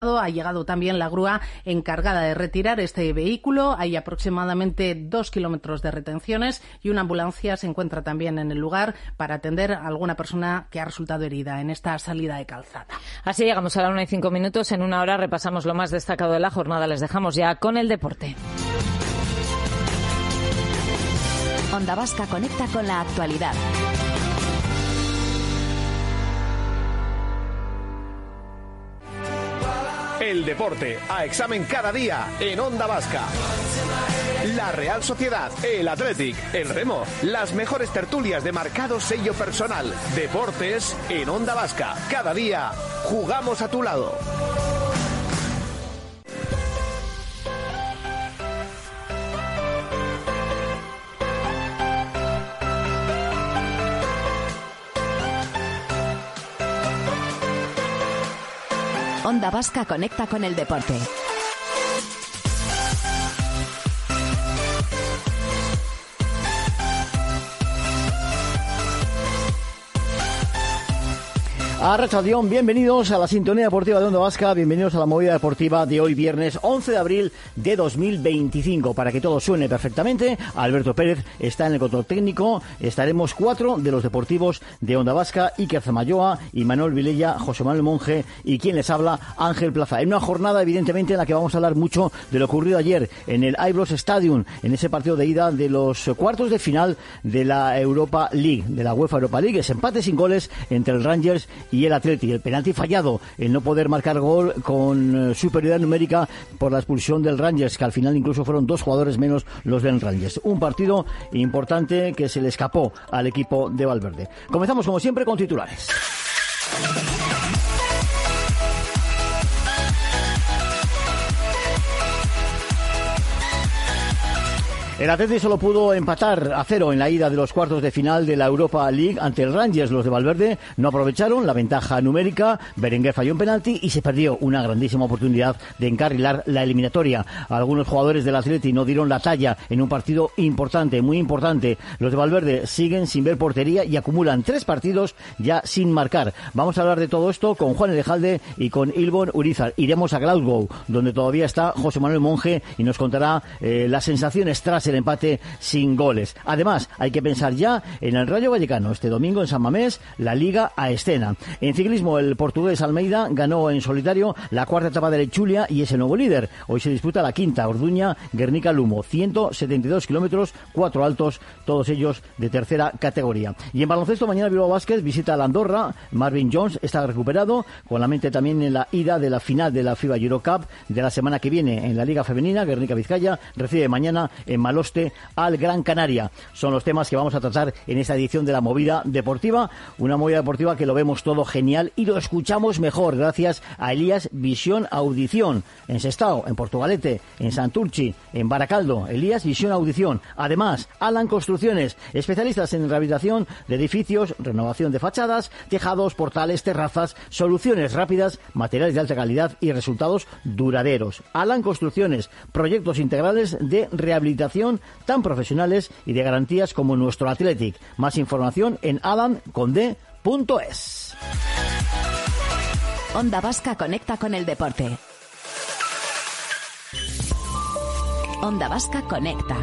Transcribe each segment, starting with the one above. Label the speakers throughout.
Speaker 1: Ha llegado también la grúa encargada de retirar este vehículo. Hay aproximadamente 2 kilómetros de retenciones y una ambulancia se encuentra también en el lugar para atender a alguna persona que ha resultado herida en esta salida de calzada.
Speaker 2: Así llegamos a la 1:05. En una hora repasamos lo más destacado de la jornada. Les dejamos ya con el deporte.
Speaker 3: Onda Vasca conecta con la actualidad.
Speaker 4: El deporte a examen cada día en Onda Vasca. La Real Sociedad, el Athletic, el Remo, las mejores tertulias de marcado sello personal. Deportes en Onda Vasca. Cada día jugamos a tu lado.
Speaker 3: Onda Vasca conecta con el deporte.
Speaker 5: Arratsaldeón, bienvenidos a la sintonía deportiva de Onda Vasca, bienvenidos a la movida deportiva de hoy viernes 11 de abril de 2025. Para que todo suene perfectamente, Alberto Pérez está en el control técnico, estaremos 4 de los deportivos de Onda Vasca, Iker Zamayoa, Imanol Vilella, José Manuel Monge y quien les habla, Ángel Plaza. En una jornada evidentemente en la que vamos a hablar mucho de lo ocurrido ayer en el Ibrox Stadium, en ese partido de ida de los cuartos de final de la Europa League, de la UEFA Europa League, ese empate sin goles entre el Rangers y el Athletic, el penalti fallado, el no poder marcar gol con superioridad numérica por la expulsión del Rangers, que al final incluso fueron 2 jugadores menos los del Rangers. Un partido importante que se le escapó al equipo de Valverde. Comenzamos como siempre con titulares. El Athletic solo pudo empatar a 0 en la ida de los cuartos de final de la Europa League ante el Rangers. Los de Valverde no aprovecharon la ventaja numérica, Berenguer falló un penalti y se perdió una grandísima oportunidad de encarrilar la eliminatoria. Algunos jugadores del Athletic no dieron la talla en un partido importante, muy importante. Los de Valverde siguen sin ver portería y acumulan 3 partidos ya sin marcar. Vamos a hablar de todo esto con Juan Elejalde y con Ilbon Urizar. Iremos a Glasgow, donde todavía está José Manuel Monge y nos contará las sensaciones tras el empate sin goles. Además, hay que pensar ya en el Rayo Vallecano. Este domingo en San Mamés, la Liga a escena. En ciclismo, el portugués Almeida ganó en solitario la 4ª etapa de Lechulia y es el nuevo líder. Hoy se disputa la 5ª, Orduña-Guernica-Lumo. 172 kilómetros, 4 altos, todos ellos de tercera categoría. Y en baloncesto, mañana Bilbao Basket visita a la Andorra. Marvin Jones está recuperado, con la mente también en la ida de la final de la FIBA Eurocup de la semana que viene. En la Liga Femenina, Guernica-Vizcaya recibe mañana en Maloste al Gran Canaria. Son los temas que vamos a tratar en esta edición de la Movida Deportiva, una movida deportiva que lo vemos todo genial y lo escuchamos mejor gracias a Elías Visión Audición, en Sestao, en Portugalete, en Santurchi, en Baracaldo. Elías Visión Audición. Además, Alan Construcciones, especialistas en rehabilitación de edificios, renovación de fachadas, tejados, portales, terrazas, soluciones rápidas, materiales de alta calidad y resultados duraderos. Alan Construcciones, proyectos integrales de rehabilitación tan profesionales y de garantías como nuestro Athletic. Más información en alan.es.
Speaker 3: Onda Vasca conecta con el deporte. Onda Vasca conecta.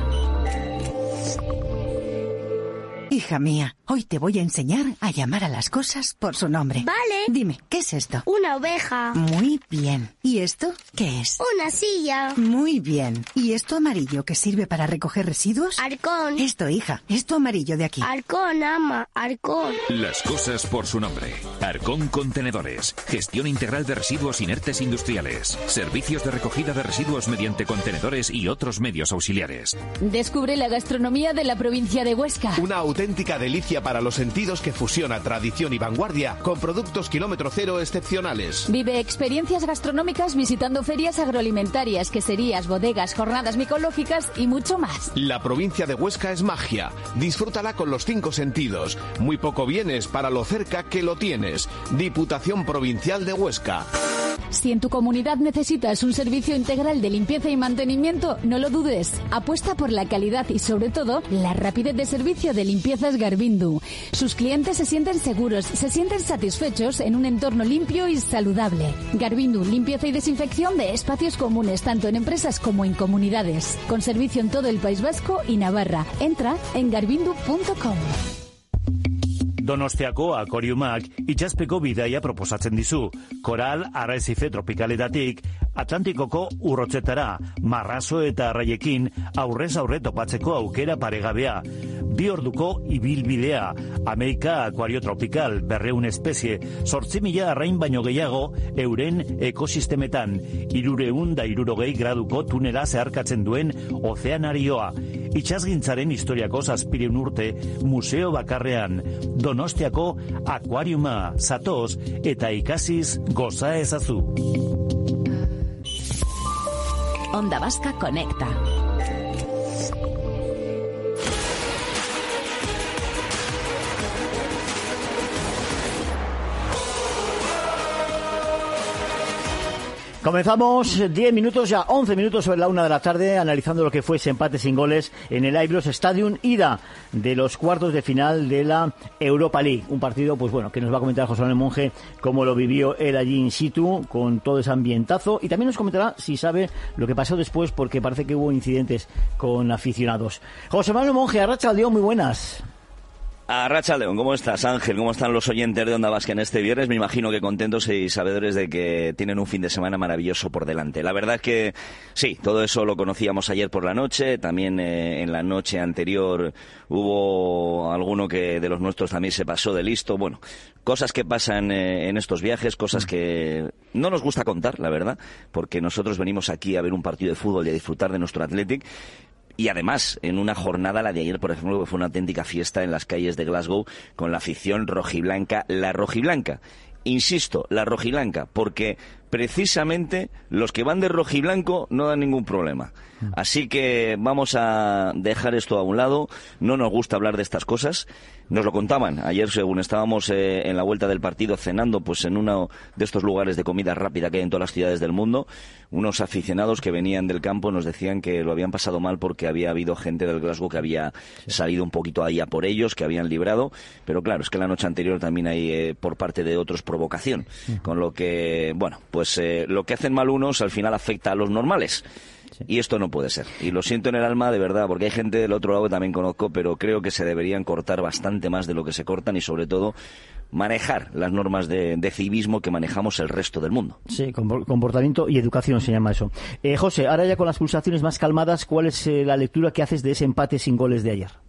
Speaker 6: Hija mía, hoy te voy a enseñar a llamar a las cosas por su nombre.
Speaker 7: Vale.
Speaker 6: Dime, ¿qué es esto?
Speaker 7: Una oveja.
Speaker 6: Muy bien. ¿Y esto qué es?
Speaker 7: Una silla.
Speaker 6: Muy bien. ¿Y esto amarillo que sirve para recoger residuos?
Speaker 7: Arcón.
Speaker 6: Esto, hija, esto amarillo de aquí.
Speaker 7: Arcón, ama, Arcón.
Speaker 8: Las cosas por su nombre. Arcón Contenedores. Gestión integral de residuos inertes industriales. Servicios de recogida de residuos mediante contenedores y otros medios auxiliares.
Speaker 9: Descubre la gastronomía de la provincia de Huesca.
Speaker 4: Una auténtica delicia para los sentidos que fusiona tradición y vanguardia con productos kilómetro cero excepcionales.
Speaker 9: Vive experiencias gastronómicas visitando ferias agroalimentarias, queserías, bodegas, jornadas micológicas y mucho más.
Speaker 4: La provincia de Huesca es magia. Disfrútala con los 5 sentidos. Muy poco vienes para lo cerca que lo tienes. Diputación Provincial de Huesca.
Speaker 9: Si en tu comunidad necesitas un servicio integral de limpieza y mantenimiento, no lo dudes. Apuesta por la calidad y, sobre todo, la rapidez de servicio de Limpiezas Garvindu. Sus clientes se sienten seguros, se sienten satisfechos en un entorno limpio y saludable. Garvindu, limpieza y desinfección de espacios comunes, tanto en empresas como en comunidades. Con servicio en todo el País Vasco y Navarra. Entra en garvindu.com.
Speaker 10: Donostiako akoriumak itxaspeko bidaia proposatzen dizu. Koral, arrezife tropikaletatik, Atlantikoko urrotzetara, marrazo eta arraiekin aurrez aurre topatzeko aukera paregabea. 2 orduko ibilbidea, Amerika akuario tropikal, 200 espezie, 8.000 arrain baino gehiago euren ekosistemetan, 360 graduko tunela zeharkatzen duen ozeanarioa. Itxasgintzaren historiako 700 urte museo bakarrean, Donostiako akuariuma, zatoz eta ikasiz goza ezazu.
Speaker 3: Onda Vasca Conecta.
Speaker 5: Comenzamos 10 minutos, ya 11 minutos sobre la 1 de la tarde, analizando lo que fue ese empate sin goles en el Ibrox Stadium, ida de los cuartos de final de la Europa League. Un partido, pues bueno, que nos va a comentar José Manuel Monge cómo lo vivió él allí in situ, con todo ese ambientazo, y también nos comentará si sabe lo que pasó después, porque parece que hubo incidentes con aficionados. José Manuel Monge, arratsaldeon, muy buenas.
Speaker 11: Arratsaldeon, ¿cómo estás, Ángel? ¿Cómo están los oyentes de Onda Vasca en este viernes? Me imagino que contentos y sabedores de que tienen un fin de semana maravilloso por delante. La verdad es que sí, todo eso lo conocíamos ayer por la noche, también en la noche anterior hubo alguno que de los nuestros también se pasó de listo. Bueno, cosas que pasan en estos viajes, cosas que no nos gusta contar, la verdad, porque nosotros venimos aquí a ver un partido de fútbol y a disfrutar de nuestro Athletic. Y además, en una jornada, la de ayer, por ejemplo, que fue una auténtica fiesta en las calles de Glasgow con la afición rojiblanca, la rojiblanca. Insisto, la rojiblanca, porque precisamente los que van de rojiblanco no dan ningún problema. Así que vamos a dejar esto a un lado, no nos gusta hablar de estas cosas. Nos lo contaban ayer, según estábamos en la vuelta del partido cenando pues en uno de estos lugares de comida rápida que hay en todas las ciudades del mundo. Unos aficionados que venían del campo nos decían que lo habían pasado mal porque había habido gente del Glasgow que había salido un poquito ahí a por ellos, que habían librado. Pero claro, es que la noche anterior también hay por parte de otros provocación. Con lo que, bueno, pues lo que hacen mal unos al final afecta a los normales. Y esto no puede ser. Y lo siento en el alma, de verdad, porque hay gente del otro lado que también conozco, pero creo que se deberían cortar bastante más de lo que se cortan y, sobre todo, manejar las normas de civismo que manejamos el resto del mundo.
Speaker 5: Sí, comportamiento y educación se llama eso. José, ahora ya con las pulsaciones más calmadas, ¿cuál es la lectura que haces de ese empate sin goles de ayer?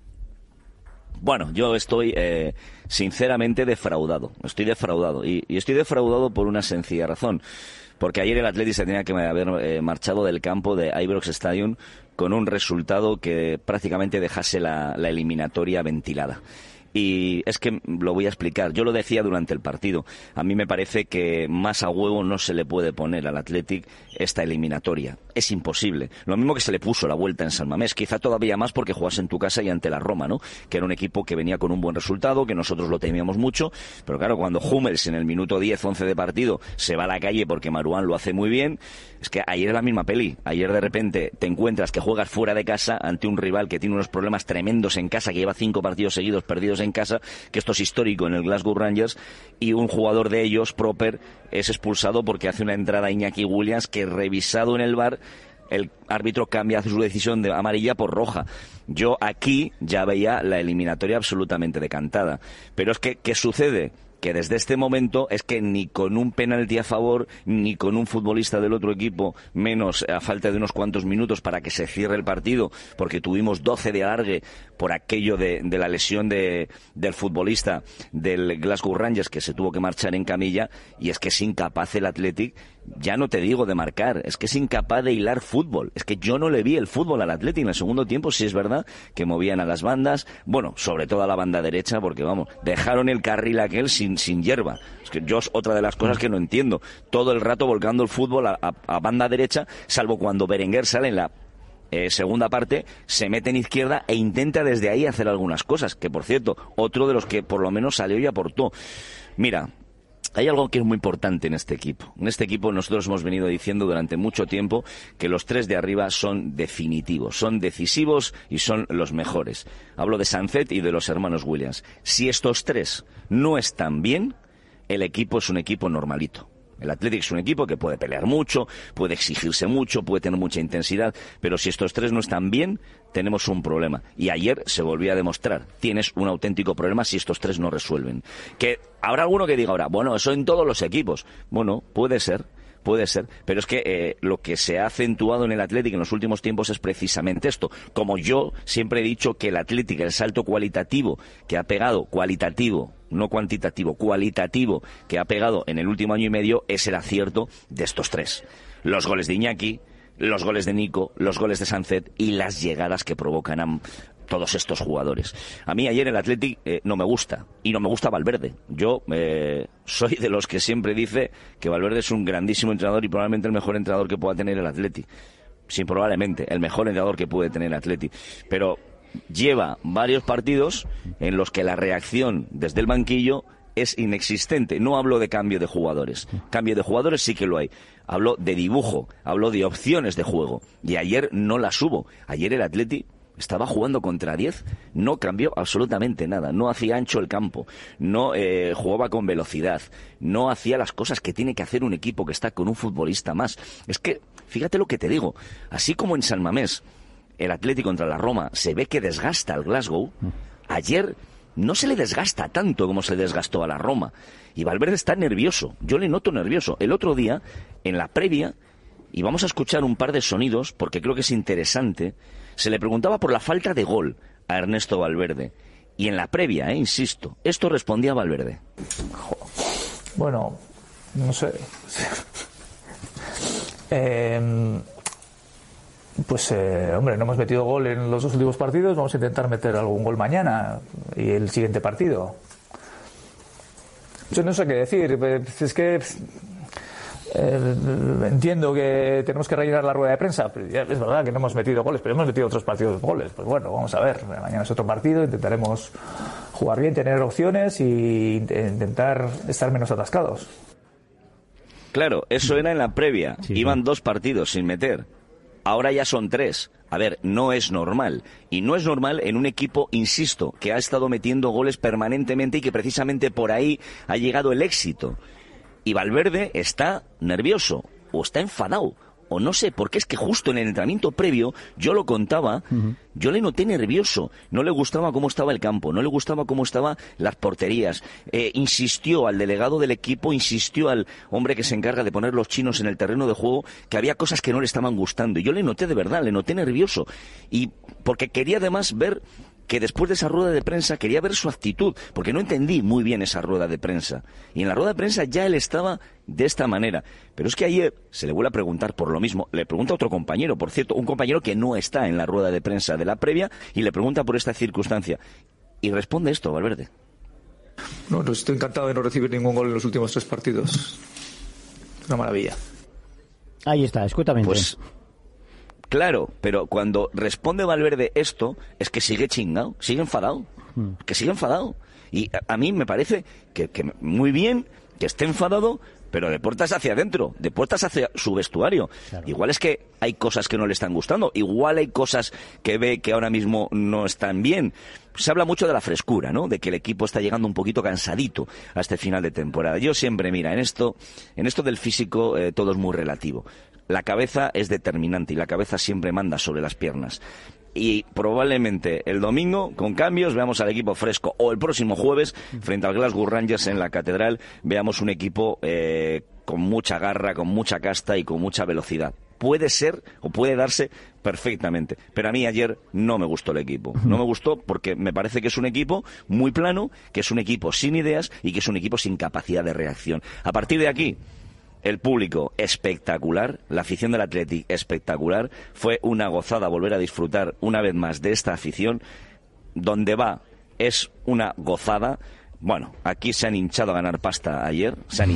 Speaker 11: Bueno, yo estoy sinceramente defraudado. Estoy defraudado. Y estoy defraudado por una sencilla razón. Porque ayer el Athletic se tenía que haber marchado del campo de Ibrox Stadium con un resultado que prácticamente dejase la eliminatoria ventilada. Y es que lo voy a explicar. Yo lo decía durante el partido. A mí me parece que más a huevo no se le puede poner al Athletic esta eliminatoria. Es imposible. Lo mismo que se le puso la vuelta en San Mamés. Quizá todavía más porque jugás en tu casa y ante la Roma, ¿no? Que era un equipo que venía con un buen resultado, que nosotros lo temíamos mucho. Pero claro, cuando Hummels en el minuto 10, 11 de partido se va a la calle porque Marouane lo hace muy bien, es que ayer es la misma peli. Ayer de repente te encuentras que juegas fuera de casa ante un rival que tiene unos problemas tremendos en casa, que lleva 5 partidos seguidos perdidos en casa, que esto es histórico en el Glasgow Rangers, y un jugador de ellos, Proper, es expulsado porque hace una entrada a Iñaki Williams que, revisado en el VAR, el árbitro cambia su decisión de amarilla por roja. Yo aquí ya veía la eliminatoria absolutamente decantada. Pero es que, ¿qué sucede? Que desde este momento es que ni con un penalti a favor, ni con un futbolista del otro equipo, menos a falta de unos cuantos minutos para que se cierre el partido, porque tuvimos 12 de alargue por aquello de la lesión del futbolista del Glasgow Rangers, que se tuvo que marchar en camilla, y es que es incapaz el Athletic, ya no te digo de marcar, es que es incapaz de hilar fútbol. Es que yo no le vi el fútbol al Athletic en el segundo tiempo. Sí es verdad que movían a las bandas, bueno, sobre todo a la banda derecha, porque vamos, dejaron el carril aquel sin hierba. Es que yo es otra de las cosas que no entiendo. Todo el rato volcando el fútbol a banda derecha, salvo cuando Berenguer sale en la segunda parte, se mete en izquierda e intenta desde ahí hacer algunas cosas, que por cierto, otro de los que por lo menos salió y aportó. Mira, Hay algo que es muy importante en este equipo. En este equipo nosotros hemos venido diciendo durante mucho tiempo que los 3 de arriba son definitivos, son decisivos y son los mejores. Hablo de Sancet y de los hermanos Williams. Si estos 3 no están bien, el equipo es un equipo normalito. El Athletic es un equipo que puede pelear mucho, puede exigirse mucho, puede tener mucha intensidad, pero si estos 3 no están bien, tenemos un problema. Y ayer se volvió a demostrar, tienes un auténtico problema si estos 3 no resuelven. Que habrá alguno que diga ahora, bueno, eso en todos los equipos. Bueno, puede ser, pero es que lo que se ha acentuado en el Athletic en los últimos tiempos es precisamente esto. Como yo siempre he dicho que el Athletic, el salto cualitativo que ha pegado, cualitativo, no cuantitativo, cualitativo, que ha pegado en el último año y medio, es el acierto de estos 3. Los goles de Iñaki, los goles de Nico, los goles de Sancet y las llegadas que provocan a todos estos jugadores. A mí ayer el Athletic no me gusta, y no me gusta Valverde. Yo soy de los que siempre dice que Valverde es un grandísimo entrenador y probablemente el mejor entrenador que pueda tener el Athletic. Sí, probablemente, el mejor entrenador que puede tener el Athletic. Pero lleva varios partidos en los que la reacción desde el banquillo es inexistente. No hablo de cambio de jugadores. Cambio de jugadores sí que lo hay. Hablo de dibujo, hablo de opciones de juego. Y ayer no las hubo. Ayer el Athletic estaba jugando contra 10, no cambió absolutamente nada, no hacía ancho el campo, no jugaba con velocidad, no hacía las cosas que tiene que hacer un equipo que está con un futbolista más. Es que, fíjate lo que te digo, así como en San Mamés el Athletic contra la Roma se ve que desgasta al Glasgow, ayer no se le desgasta tanto como se le desgastó a la Roma. Y Valverde está nervioso, yo le noto nervioso. El otro día, en la previa, y vamos a escuchar un par de sonidos porque creo que es interesante, se le preguntaba por la falta de gol a Ernesto Valverde. Y en la previa, insisto, esto respondía Valverde.
Speaker 12: Bueno, no sé. Hombre, no hemos metido gol en los 2 últimos partidos, vamos a intentar meter algún gol mañana y el siguiente partido. Yo no sé qué decir, es que entiendo que tenemos que rellenar la rueda de prensa, pero ya es verdad que no hemos metido goles, pero hemos metido otros partidos goles. Pues bueno, vamos a ver, mañana es otro partido, intentaremos jugar bien, tener opciones y intentar estar menos atascados.
Speaker 11: Claro, eso era en la previa, iban 2 partidos sin meter. Ahora ya son 3. A ver, no es normal. Y no es normal en un equipo, insisto, que ha estado metiendo goles permanentemente y que precisamente por ahí ha llegado el éxito. Y Valverde está nervioso, o está enfadado, o no sé, porque es que justo en el entrenamiento previo, yo lo contaba, yo le noté nervioso, no le gustaba cómo estaba el campo, no le gustaba cómo estaban las porterías, insistió al delegado del equipo, insistió al hombre que se encarga de poner los chinos en el terreno de juego, que había cosas que no le estaban gustando, y yo le noté de verdad, le noté nervioso, y porque quería además ver que después de esa rueda de prensa quería ver su actitud, porque no entendí muy bien esa rueda de prensa. Y en la rueda de prensa ya él estaba de esta manera. Pero es que ayer se le vuelve a preguntar por lo mismo. Le pregunta a otro compañero, por cierto, un compañero que no está en la rueda de prensa de la previa, y le pregunta por esta circunstancia. Y responde esto, Valverde.
Speaker 12: No, estoy encantado de no recibir ningún gol en los últimos 3 partidos. Una maravilla.
Speaker 5: Ahí está, escúchame.
Speaker 11: Pues claro, pero cuando responde Valverde esto, es que sigue chingado, sigue enfadado, que sigue enfadado. Y a mí me parece que muy bien que esté enfadado, pero de puertas hacia adentro, de puertas hacia su vestuario. Claro. Igual es que hay cosas que no le están gustando, igual hay cosas que ve que ahora mismo no están bien. Se habla mucho de la frescura, ¿no? De que el equipo está llegando un poquito cansadito a este final de temporada. Yo siempre, mira, en esto del físico todo es muy relativo. La cabeza es determinante y la cabeza siempre manda sobre las piernas. Y probablemente el domingo, con cambios, veamos al equipo fresco. O el próximo jueves, frente al Glasgow Rangers en la Catedral, veamos un equipo con mucha garra, con mucha casta y con mucha velocidad. Puede ser o puede darse perfectamente. Pero a mí ayer no me gustó el equipo. No me gustó porque me parece que es un equipo muy plano, que es un equipo sin ideas y que es un equipo sin capacidad de reacción. A partir de aquí, el público espectacular, la afición del Athletic espectacular, fue una gozada volver a disfrutar una vez más de esta afición. Donde va es una gozada. Bueno, aquí se han hinchado a ganar pasta ayer,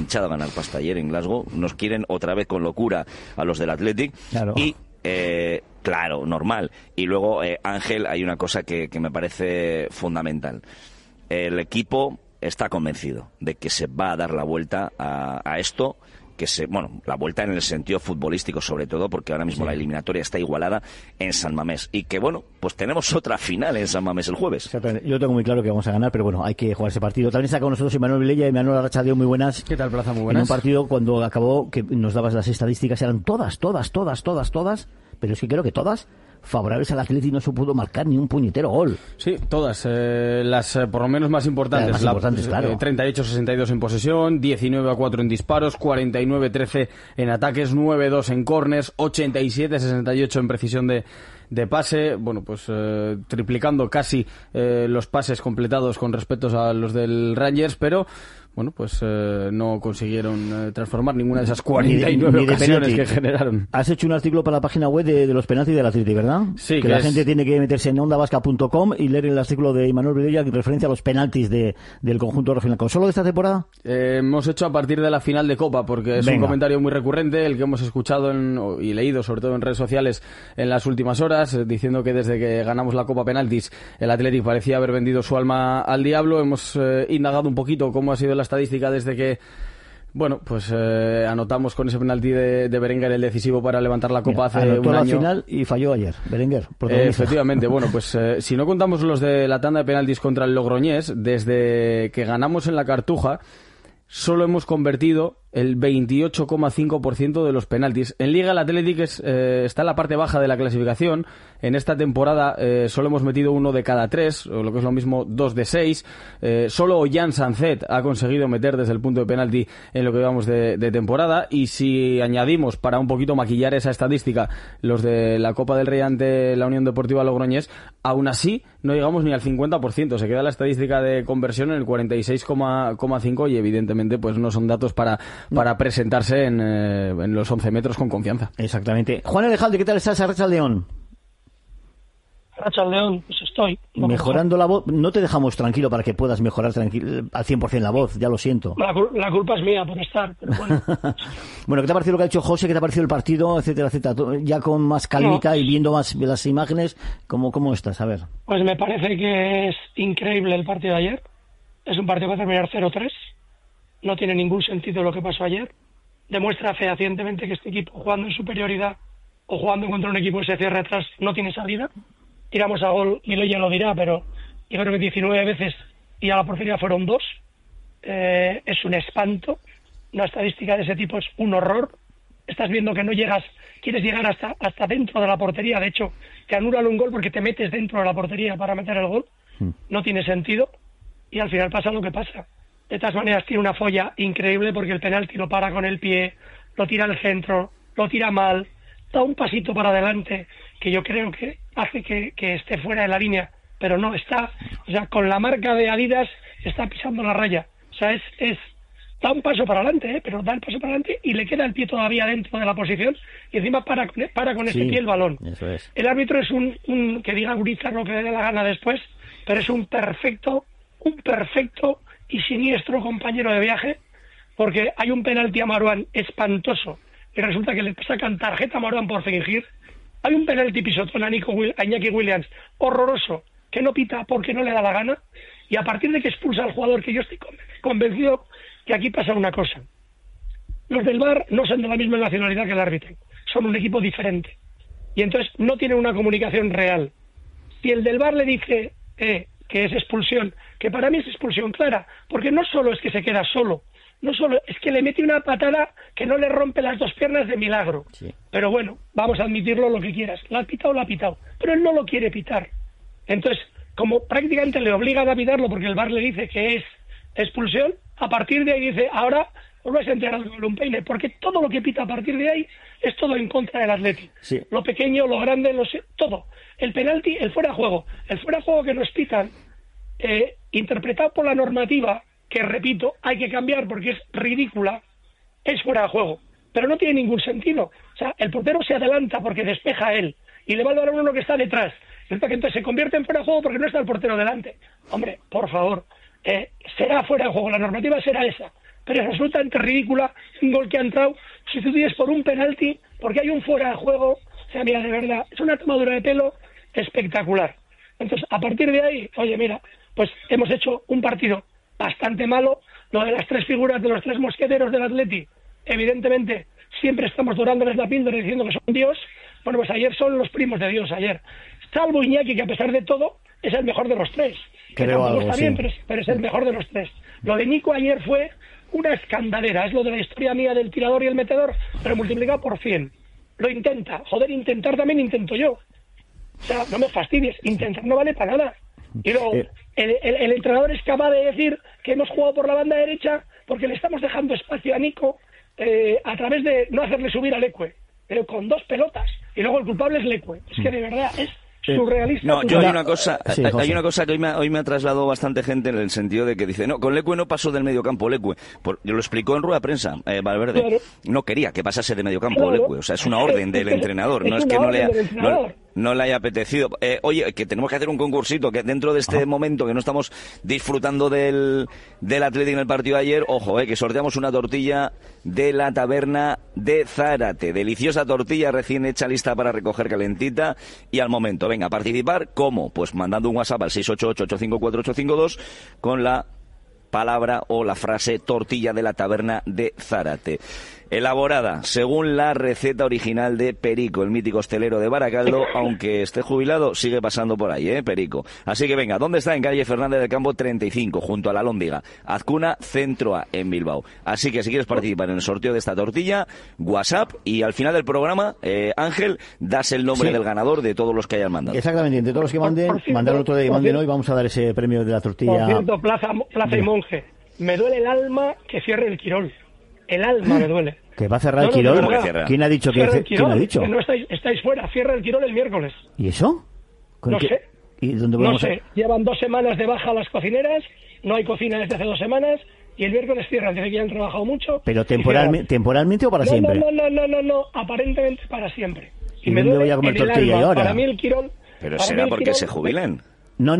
Speaker 11: en Glasgow, nos quieren otra vez con locura a los del Athletic. Claro. Y claro, normal. Y luego, Ángel, hay una cosa que me parece fundamental. El equipo está convencido de que se va a dar la vuelta a esto, la vuelta en el sentido futbolístico sobre todo, porque ahora mismo la eliminatoria está igualada en San Mamés, y que pues tenemos otra final en San Mamés el jueves.
Speaker 5: Exactamente. Yo tengo muy claro que vamos a ganar, pero bueno, hay que jugar ese partido. También está con nosotros Imanol Vilella y Manuel Arrachadeo, muy buenas.
Speaker 13: ¿Qué tal, Plaza? Muy buenas.
Speaker 5: En un partido, cuando acabó, que nos dabas las estadísticas, eran todas, pero es que creo que todas favorables al Atleti, no se pudo marcar ni un puñetero gol.
Speaker 13: Sí, todas, las por lo menos más importantes.
Speaker 5: Claro.
Speaker 13: 38-62 en posesión, 19-4 en disparos, 49-13 en ataques, 9-2 en córners, 87-68 en precisión de pase. Bueno, pues triplicando casi los pases completados con respecto a los del Rangers, pero bueno, pues no consiguieron transformar ninguna de esas 49 ocasiones que generaron.
Speaker 5: Has hecho un artículo para la página web de los penaltis del Atleti, ¿verdad?
Speaker 13: Sí.
Speaker 5: Que la gente tiene que meterse en ondavasca.com y leer el artículo de Imanol Vilella que referencia a los penaltis del conjunto rojiblanco. ¿Solo de esta temporada?
Speaker 13: Hemos hecho a partir de la final de Copa, porque es un comentario muy recurrente, el que hemos escuchado y leído, sobre todo en redes sociales, en las últimas horas, diciendo que desde que ganamos la Copa Penaltis, el Atleti parecía haber vendido su alma al diablo. Hemos indagado un poquito cómo ha sido la estadística desde que anotamos con ese penalti de Berenguer el decisivo para levantar la Copa hace un año.
Speaker 5: Anotó la final y falló ayer, Berenguer.
Speaker 13: Efectivamente, si no contamos los de la tanda de penaltis contra el Logroñés, desde que ganamos en la Cartuja, solo hemos convertido el 28,5% de los penaltis. En Liga el Athletic está en la parte baja de la clasificación. En esta temporada solo hemos metido 1 de cada 3, o lo que es lo mismo 2 de 6. Solo Jan Sanzet ha conseguido meter desde el punto de penalti en lo que llevamos de temporada. Y si añadimos, para un poquito maquillar esa estadística, los de la Copa del Rey ante la Unión Deportiva Logroñés, aún así no llegamos ni al 50%. Se queda la estadística de conversión en el 46,5 y evidentemente pues no son datos para presentarse en los 11 metros con confianza.
Speaker 5: Exactamente. Juan Alejandro, ¿qué tal estás? Arrachaldeón.
Speaker 14: Arrachaldeón, pues estoy.
Speaker 5: Mejorando la voz. No te dejamos tranquilo para que puedas mejorar al 100% la voz, ya lo siento.
Speaker 14: La culpa es mía por estar, pero bueno.
Speaker 5: Bueno, ¿qué te ha parecido lo que ha hecho José? ¿Qué te ha parecido el partido? Etcétera, etcétera. Ya con más calmita y viendo más las imágenes, ¿cómo estás? A ver.
Speaker 14: Pues me parece que es increíble el partido de ayer. Es un partido que va a terminar 0-3. No tiene ningún sentido lo que pasó ayer. Demuestra fehacientemente que este equipo, jugando en superioridad o jugando contra un equipo que se cierra atrás, no tiene salida. Tiramos a gol, Milo ya lo dirá, pero yo creo que 19 veces y a la portería fueron 2. Es un espanto. Una estadística de ese tipo es un horror. Estás viendo que no llegas, quieres llegar hasta dentro de la portería. De hecho, te anulan un gol porque te metes dentro de la portería para meter el gol. No tiene sentido. Y al final pasa lo que pasa. De todas maneras tiene una folla increíble porque el penalti lo para con el pie, lo tira al centro, lo tira mal, da un pasito para adelante que yo creo que hace que esté fuera de la línea, pero no está, o sea, con la marca de Adidas está pisando la raya, o sea, da un paso para adelante, pero da el paso para adelante y le queda el pie todavía dentro de la posición y encima para con ese pie el balón.
Speaker 5: Eso es.
Speaker 14: El árbitro es un que diga Urizar lo que le dé la gana después, pero es un perfecto y siniestro compañero de viaje, porque hay un penalti a Marouane espantoso y resulta que le sacan tarjeta a Marouane por fingir. Hay un penalti pisotón a Iñaki Williams horroroso que no pita porque no le da la gana, y a partir de que expulsa al jugador, que yo estoy convencido que aquí pasa una cosa: los del VAR no son de la misma nacionalidad que el árbitro, son un equipo diferente y entonces no tienen una comunicación real. Si el del VAR le dice que es expulsión, que para mí es expulsión clara, porque no solo es que se queda solo, no solo es que le mete una patada que no le rompe las dos piernas de milagro. Sí. Pero bueno, vamos a admitirlo lo que quieras, la ha pitado, pero él no lo quiere pitar. Entonces, como prácticamente le obligan a pitarlo porque el VAR le dice que es expulsión, a partir de ahí dice, ahora os vais a enterar con un peine, porque todo lo que pita a partir de ahí es todo en contra del Atleti. Sí. Lo pequeño, lo grande, todo. El penalti, el fuera de juego que nos pitan, interpretado por la normativa, que repito, hay que cambiar porque es ridícula, es fuera de juego, pero no tiene ningún sentido. O sea, el portero se adelanta porque despeja a él y le va a dar a uno que está detrás. Resulta que entonces se convierte en fuera de juego porque no está el portero delante. Hombre, por favor, será fuera de juego, la normativa será esa, pero es absolutamente ridícula un gol que ha entrado sustituyes por un penalti porque hay un fuera de juego. O sea, mira, de verdad, es una tomadura de pelo espectacular. Entonces, a partir de ahí, oye, mira, pues hemos hecho un partido bastante malo. Lo de las 3 figuras de los 3 mosqueteros del Atleti, evidentemente, siempre estamos dorándoles la píldora diciendo que son Dios. Bueno, pues ayer son los primos de Dios, ayer. Salvo Iñaki, que a pesar de todo, es el mejor de los 3. Que tampoco está bien, pero es el mejor de los 3. Lo de Nico ayer fue una escandalera. Es lo de la historia mía del tirador y el metedor, pero multiplicado por 100. Lo intenta. Joder, intentar también intento yo. O sea, no me fastidies. Intentar no vale para nada. Y luego, el entrenador es capaz de decir que hemos jugado por la banda derecha porque le estamos dejando espacio a Nico a través de no hacerle subir a Leque, pero con 2 pelotas. Y luego el culpable es Leque. Es que de verdad es surrealista.
Speaker 11: No, yo hay una cosa que hoy me ha trasladado bastante gente en el sentido de que dice, no, con Leque no pasó del medio campo, Leque. Lo explicó en rueda de prensa, Valverde. Claro. No quería que pasase de medio campo, Leque. O sea, es una orden del entrenador, no es que no le haya apetecido. Oye, que tenemos que hacer un concursito, que dentro de este momento que no estamos disfrutando del Athletic en el partido de ayer, ojo, que sorteamos una tortilla de la taberna de Zárate. Deliciosa tortilla recién hecha, lista para recoger calentita y al momento. Venga, a participar, ¿cómo? Pues mandando un WhatsApp al 688-854-852 con la palabra o la frase tortilla de la taberna de Zárate. Elaborada según la receta original de Perico, el mítico hostelero de Baracaldo, aunque esté jubilado, sigue pasando por ahí, Perico. Así que venga, ¿dónde está? En calle Fernández del Campo 35, junto a la Alhóndiga, Azcuna, Centro A, en Bilbao. Así que si quieres participar en el sorteo de esta tortilla, WhatsApp, y al final del programa, Ángel, das el nombre del ganador de todos los que hayan mandado.
Speaker 5: Exactamente, de todos los que mandaron otro día y manden hoy, vamos a dar ese premio de la tortilla.
Speaker 14: Por cierto, Plaza y Monje, me duele el alma que cierre el Quirol. El alma me duele.
Speaker 5: ¿Que va a cerrar el Quirol? ¿Quién ha dicho que
Speaker 14: ¿Quién
Speaker 5: ha dicho?
Speaker 14: Que no estáis fuera, cierra el Quirol el miércoles.
Speaker 5: ¿Y eso?
Speaker 14: No sé.
Speaker 5: ¿Y dónde
Speaker 14: no sé. Llevan 2 semanas de baja las cocineras, no hay cocina desde hace 2 semanas, y el miércoles cierran, dice que ya han trabajado mucho.
Speaker 5: ¿Pero temporalmente o para siempre?
Speaker 14: No, aparentemente para siempre.
Speaker 5: ¿Y dónde voy a comer tortilla ahora?
Speaker 14: Para mí el Quirol...
Speaker 11: ¿Pero será porque se jubilen?
Speaker 5: No,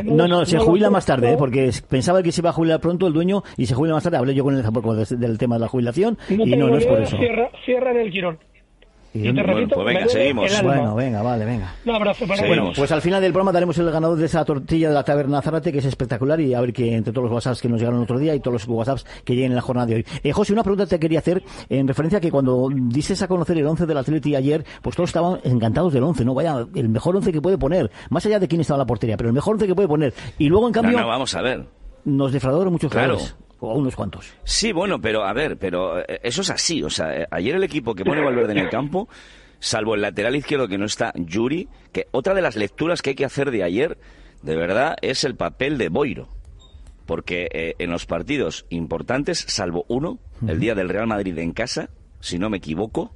Speaker 5: se jubila más tarde, porque pensaba que se iba a jubilar pronto el dueño y se jubila más tarde. Hablé yo con él tampoco del tema de la jubilación y no es por eso.
Speaker 14: Cierran el Quirón.
Speaker 11: Y te repito, pues venga, seguimos.
Speaker 5: Bueno, venga.
Speaker 14: Un abrazo para
Speaker 5: Bueno, pues al final del programa daremos el ganador de esa tortilla de la taberna Zárate, que es espectacular, y a ver que entre todos los WhatsApps que nos llegaron otro día y todos los WhatsApps que lleguen en la jornada de hoy. José, una pregunta te quería hacer en referencia a que cuando dices a conocer el 11 del Atleti ayer, pues todos estaban encantados del 11, ¿no? Vaya, el mejor 11 que puede poner, más allá de quién estaba en la portería, pero el mejor 11 que puede poner. Y luego, en cambio...
Speaker 11: No, vamos a ver.
Speaker 5: Nos defraudaron muchos jugadores. O unos cuantos.
Speaker 11: Sí, bueno, pero eso es así. O sea, ayer el equipo que pone Valverde en el campo, salvo el lateral izquierdo que no está, Yuri, que otra de las lecturas que hay que hacer de ayer, de verdad, es el papel de Boiro. Porque en los partidos importantes, salvo uno, el día del Real Madrid en casa, si no me equivoco,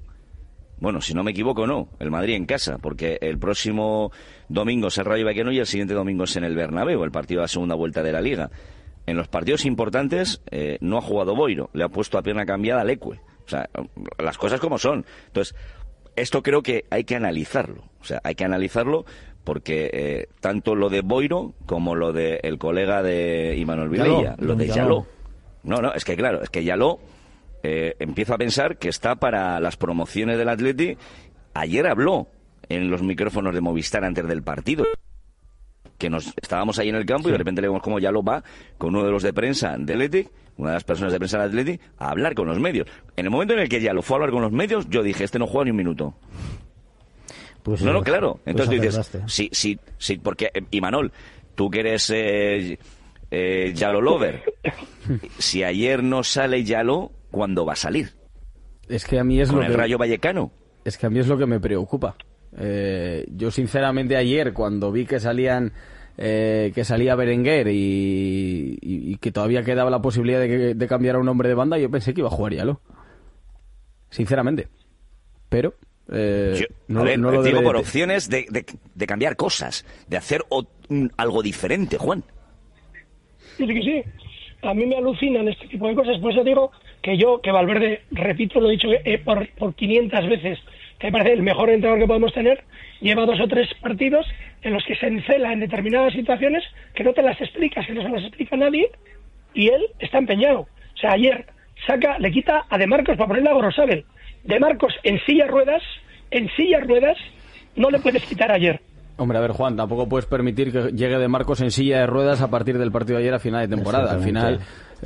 Speaker 11: el Madrid en casa, porque el próximo domingo es el Rayo Vallecano y el siguiente domingo es en el Bernabéu, el partido de la segunda vuelta de la Liga. En los partidos importantes no ha jugado Boiro, le ha puesto a pierna cambiada a Leque. O sea, las cosas como son. Entonces, esto creo que hay que analizarlo. O sea, hay que analizarlo porque tanto lo de Boiro como lo de el colega de Imanol Vilella, lo de Yaló. No, es que claro, es que Yaló empiezo a pensar que está para las promociones del Atleti. Ayer habló en los micrófonos de Movistar antes del partido, que estábamos ahí en el campo y de repente le vemos como Yaló va con uno de los de prensa del Athletic, una de las personas de prensa del Athletic, a hablar con los medios. En el momento en el que Yaló fue a hablar con los medios, yo dije, no juega ni un minuto. Pues no, claro. Entonces tú dices, sí, porque, Imanol, tú que eres Yaló lover, si ayer no sale Yaló, ¿cuándo va a salir?
Speaker 13: Es que a mí es
Speaker 11: ¿Con
Speaker 13: lo
Speaker 11: el Rayo Vallecano?
Speaker 13: Es que a mí es lo que me preocupa. Yo sinceramente ayer cuando vi que salía Berenguer y que todavía quedaba la posibilidad de cambiar a un hombre de banda, yo pensé que iba a jugar Yaló, sinceramente, pero
Speaker 11: no lo digo por opciones de cambiar cosas, de hacer algo diferente, Juan.
Speaker 14: Sí, a mí me alucinan este tipo de cosas, por eso digo que Valverde, repito, lo he dicho por 500 veces, que me parece el mejor entrenador que podemos tener. Lleva 2 o 3 partidos en los que se encela en determinadas situaciones que no te las explicas, que no se las explica nadie, y él está empeñado. O sea, ayer le quita a De Marcos para ponerle a Gorosabel. De Marcos en silla de ruedas, no le puedes quitar ayer.
Speaker 13: Hombre, a ver, Juan, tampoco puedes permitir que llegue De Marcos en silla de ruedas a partir del partido de ayer a final de temporada. Al final...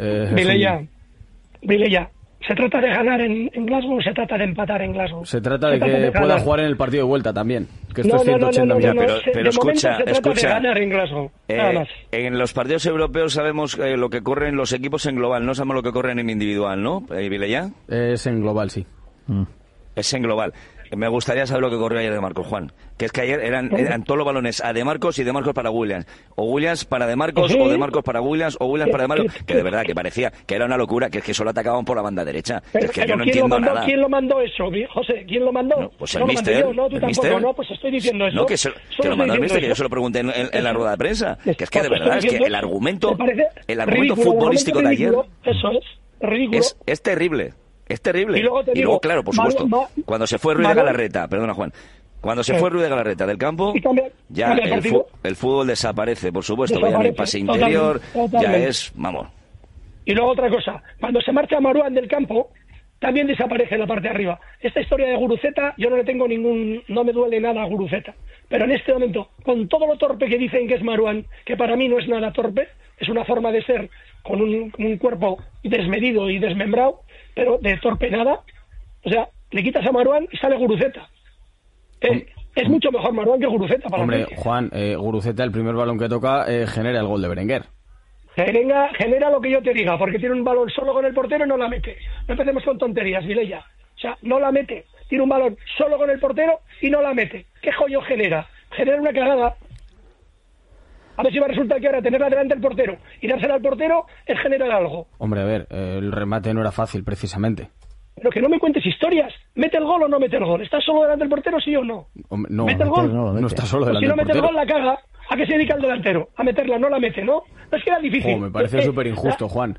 Speaker 14: Vilella, ¿se trata de ganar en Glasgow o se trata de empatar en Glasgow?
Speaker 13: Se trata de que pueda jugar en el partido de vuelta también, que esto es 180 millones.
Speaker 11: Pero escucha,
Speaker 14: de ganar en Glasgow, nada más.
Speaker 11: En los partidos europeos sabemos lo que ocurre en los equipos en global, no sabemos lo que ocurre en individual, ¿no, Vilella?
Speaker 13: Es en global, sí.
Speaker 11: Es en global. Me gustaría saber lo que ocurrió ayer de Marcos, Juan. Que es que ayer eran todos los balones a De Marcos y De Marcos para Williams. O Williams para De Marcos, o De Marcos para Williams, o Williams para De Marcos. Que de verdad, que parecía que era una locura, que es que solo atacaban por la banda derecha.
Speaker 14: Pero,
Speaker 11: es que yo no
Speaker 14: ¿quién
Speaker 11: entiendo
Speaker 14: lo mandó,
Speaker 11: nada.
Speaker 14: ¿Quién lo mandó eso, José? ¿Quién lo mandó?
Speaker 11: No, pues el
Speaker 14: no
Speaker 11: míster.
Speaker 14: Yo, no, tú tampoco, no, pues estoy diciendo eso.
Speaker 11: No, que lo mandó el míster, que yo se lo pregunté en la rueda de prensa. Que es que de verdad, es que el argumento futbolístico de ayer...
Speaker 14: Eso es ridículo.
Speaker 11: Es terrible. Es terrible. Y luego, claro, por supuesto, cuando se fue Ruiz de Galarreta, perdona, Juan, cuando se fue Ruiz de Galarreta del campo, ya el fútbol desaparece, por supuesto, ya no hay pase interior, ya es, vamos.
Speaker 14: Y luego otra cosa, cuando se marcha Marouane del campo, también desaparece la parte de arriba. Esta historia de Guruceta, yo no le tengo no me duele nada a Guruceta, pero en este momento, con todo lo torpe que dicen que es Marouane, que para mí no es nada torpe, es una forma de ser con un cuerpo desmedido y desmembrado, pero de torpe nada. O sea, le quitas a Marouane y sale Guruceta. Es mucho mejor Marouane que Guruceta para mí.
Speaker 13: Hombre, Juan, Guruceta, el primer balón que toca, genera el gol de Berenguer.
Speaker 14: Genera lo que yo te diga, porque tiene un balón solo con el portero y no la mete. No empecemos con tonterías, Vilella. O sea, no la mete. Tiene un balón solo con el portero y no la mete. ¿Qué joyo genera? Genera una cagada. A ver si va a resultar que ahora tenerla delante del portero y dársela al portero es generar algo.
Speaker 13: Hombre, a ver, el remate no era fácil, precisamente.
Speaker 14: Pero que no me cuentes historias. ¿Mete el gol o no mete el gol? ¿Estás solo delante del portero, sí o no?
Speaker 13: Hombre, no,
Speaker 14: ¿mete el gol?
Speaker 13: No está solo delante del portero.
Speaker 14: Si no mete el gol, la caga. ¿A qué se dedica el delantero? A meterla, no la mete, ¿no? No es que era difícil.
Speaker 13: Me parece súper injusto, Juan.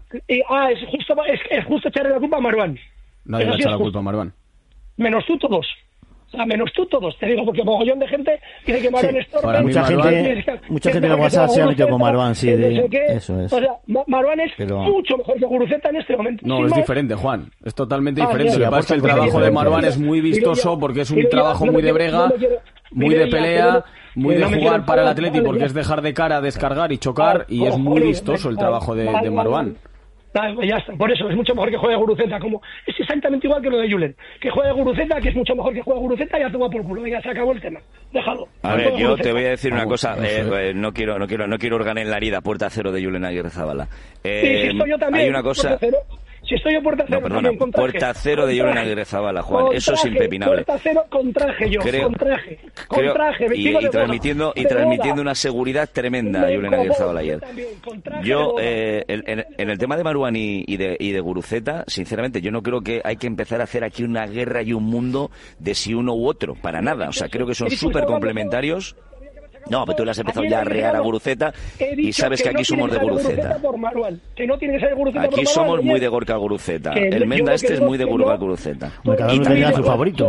Speaker 14: Es justo echarle la culpa a Marouane.
Speaker 13: Nadie le ha echado la culpa a Marouane.
Speaker 14: Menos tú todos. O sea, menos tú todos, te digo, porque mogollón de gente dice que Marouane es torpe.
Speaker 5: Mucha gente de WhatsApp se ha metido con Marouane, sí. Eso es.
Speaker 14: O sea, Marouane es mucho mejor que Guruceta en este momento.
Speaker 13: No, es diferente, Juan. Es totalmente diferente. Lo que pasa es que el trabajo de Marouane es muy vistoso porque es un trabajo muy de brega, muy de pelea, muy de jugar para el Atleti porque es dejar de cara, descargar y chocar, y es muy vistoso el trabajo de Marouane.
Speaker 14: Ya está, por eso es mucho mejor que juegue Guruceta, es exactamente igual que lo de Julen, que juegue Guruceta, que es mucho mejor que juegue Guruceta, y ya toma por culo, venga, se acabó el tema, déjalo.
Speaker 11: A ver, yo te voy a decir una cosa, no quiero hurgar en la herida, puerta cero de Julen Aguirrezabala.
Speaker 14: Sí, estoy yo también,
Speaker 11: hay una cosa... Si estoy yo puerta cero, perdona, puerta cero de Julen Aguirrezabala, Juan, eso es impepinable.
Speaker 14: Puerta cero con traje yo, con traje.
Speaker 11: Y transmitiendo una seguridad tremenda a Julen Aguirrezabala ayer. Yo, en el tema de Marouane y de Guruceta, sinceramente, yo no creo que hay que empezar a hacer aquí una guerra y un mundo de si uno u otro, para nada. O sea, creo que son súper complementarios. No, pero tú le has empezado ya a rear a Guruceta y sabes que aquí somos de Guruceta. Aquí somos muy de Gorka Guruceta. El Menda es muy de Gorka Guruceta.
Speaker 5: Cada uno tendrá su favorito.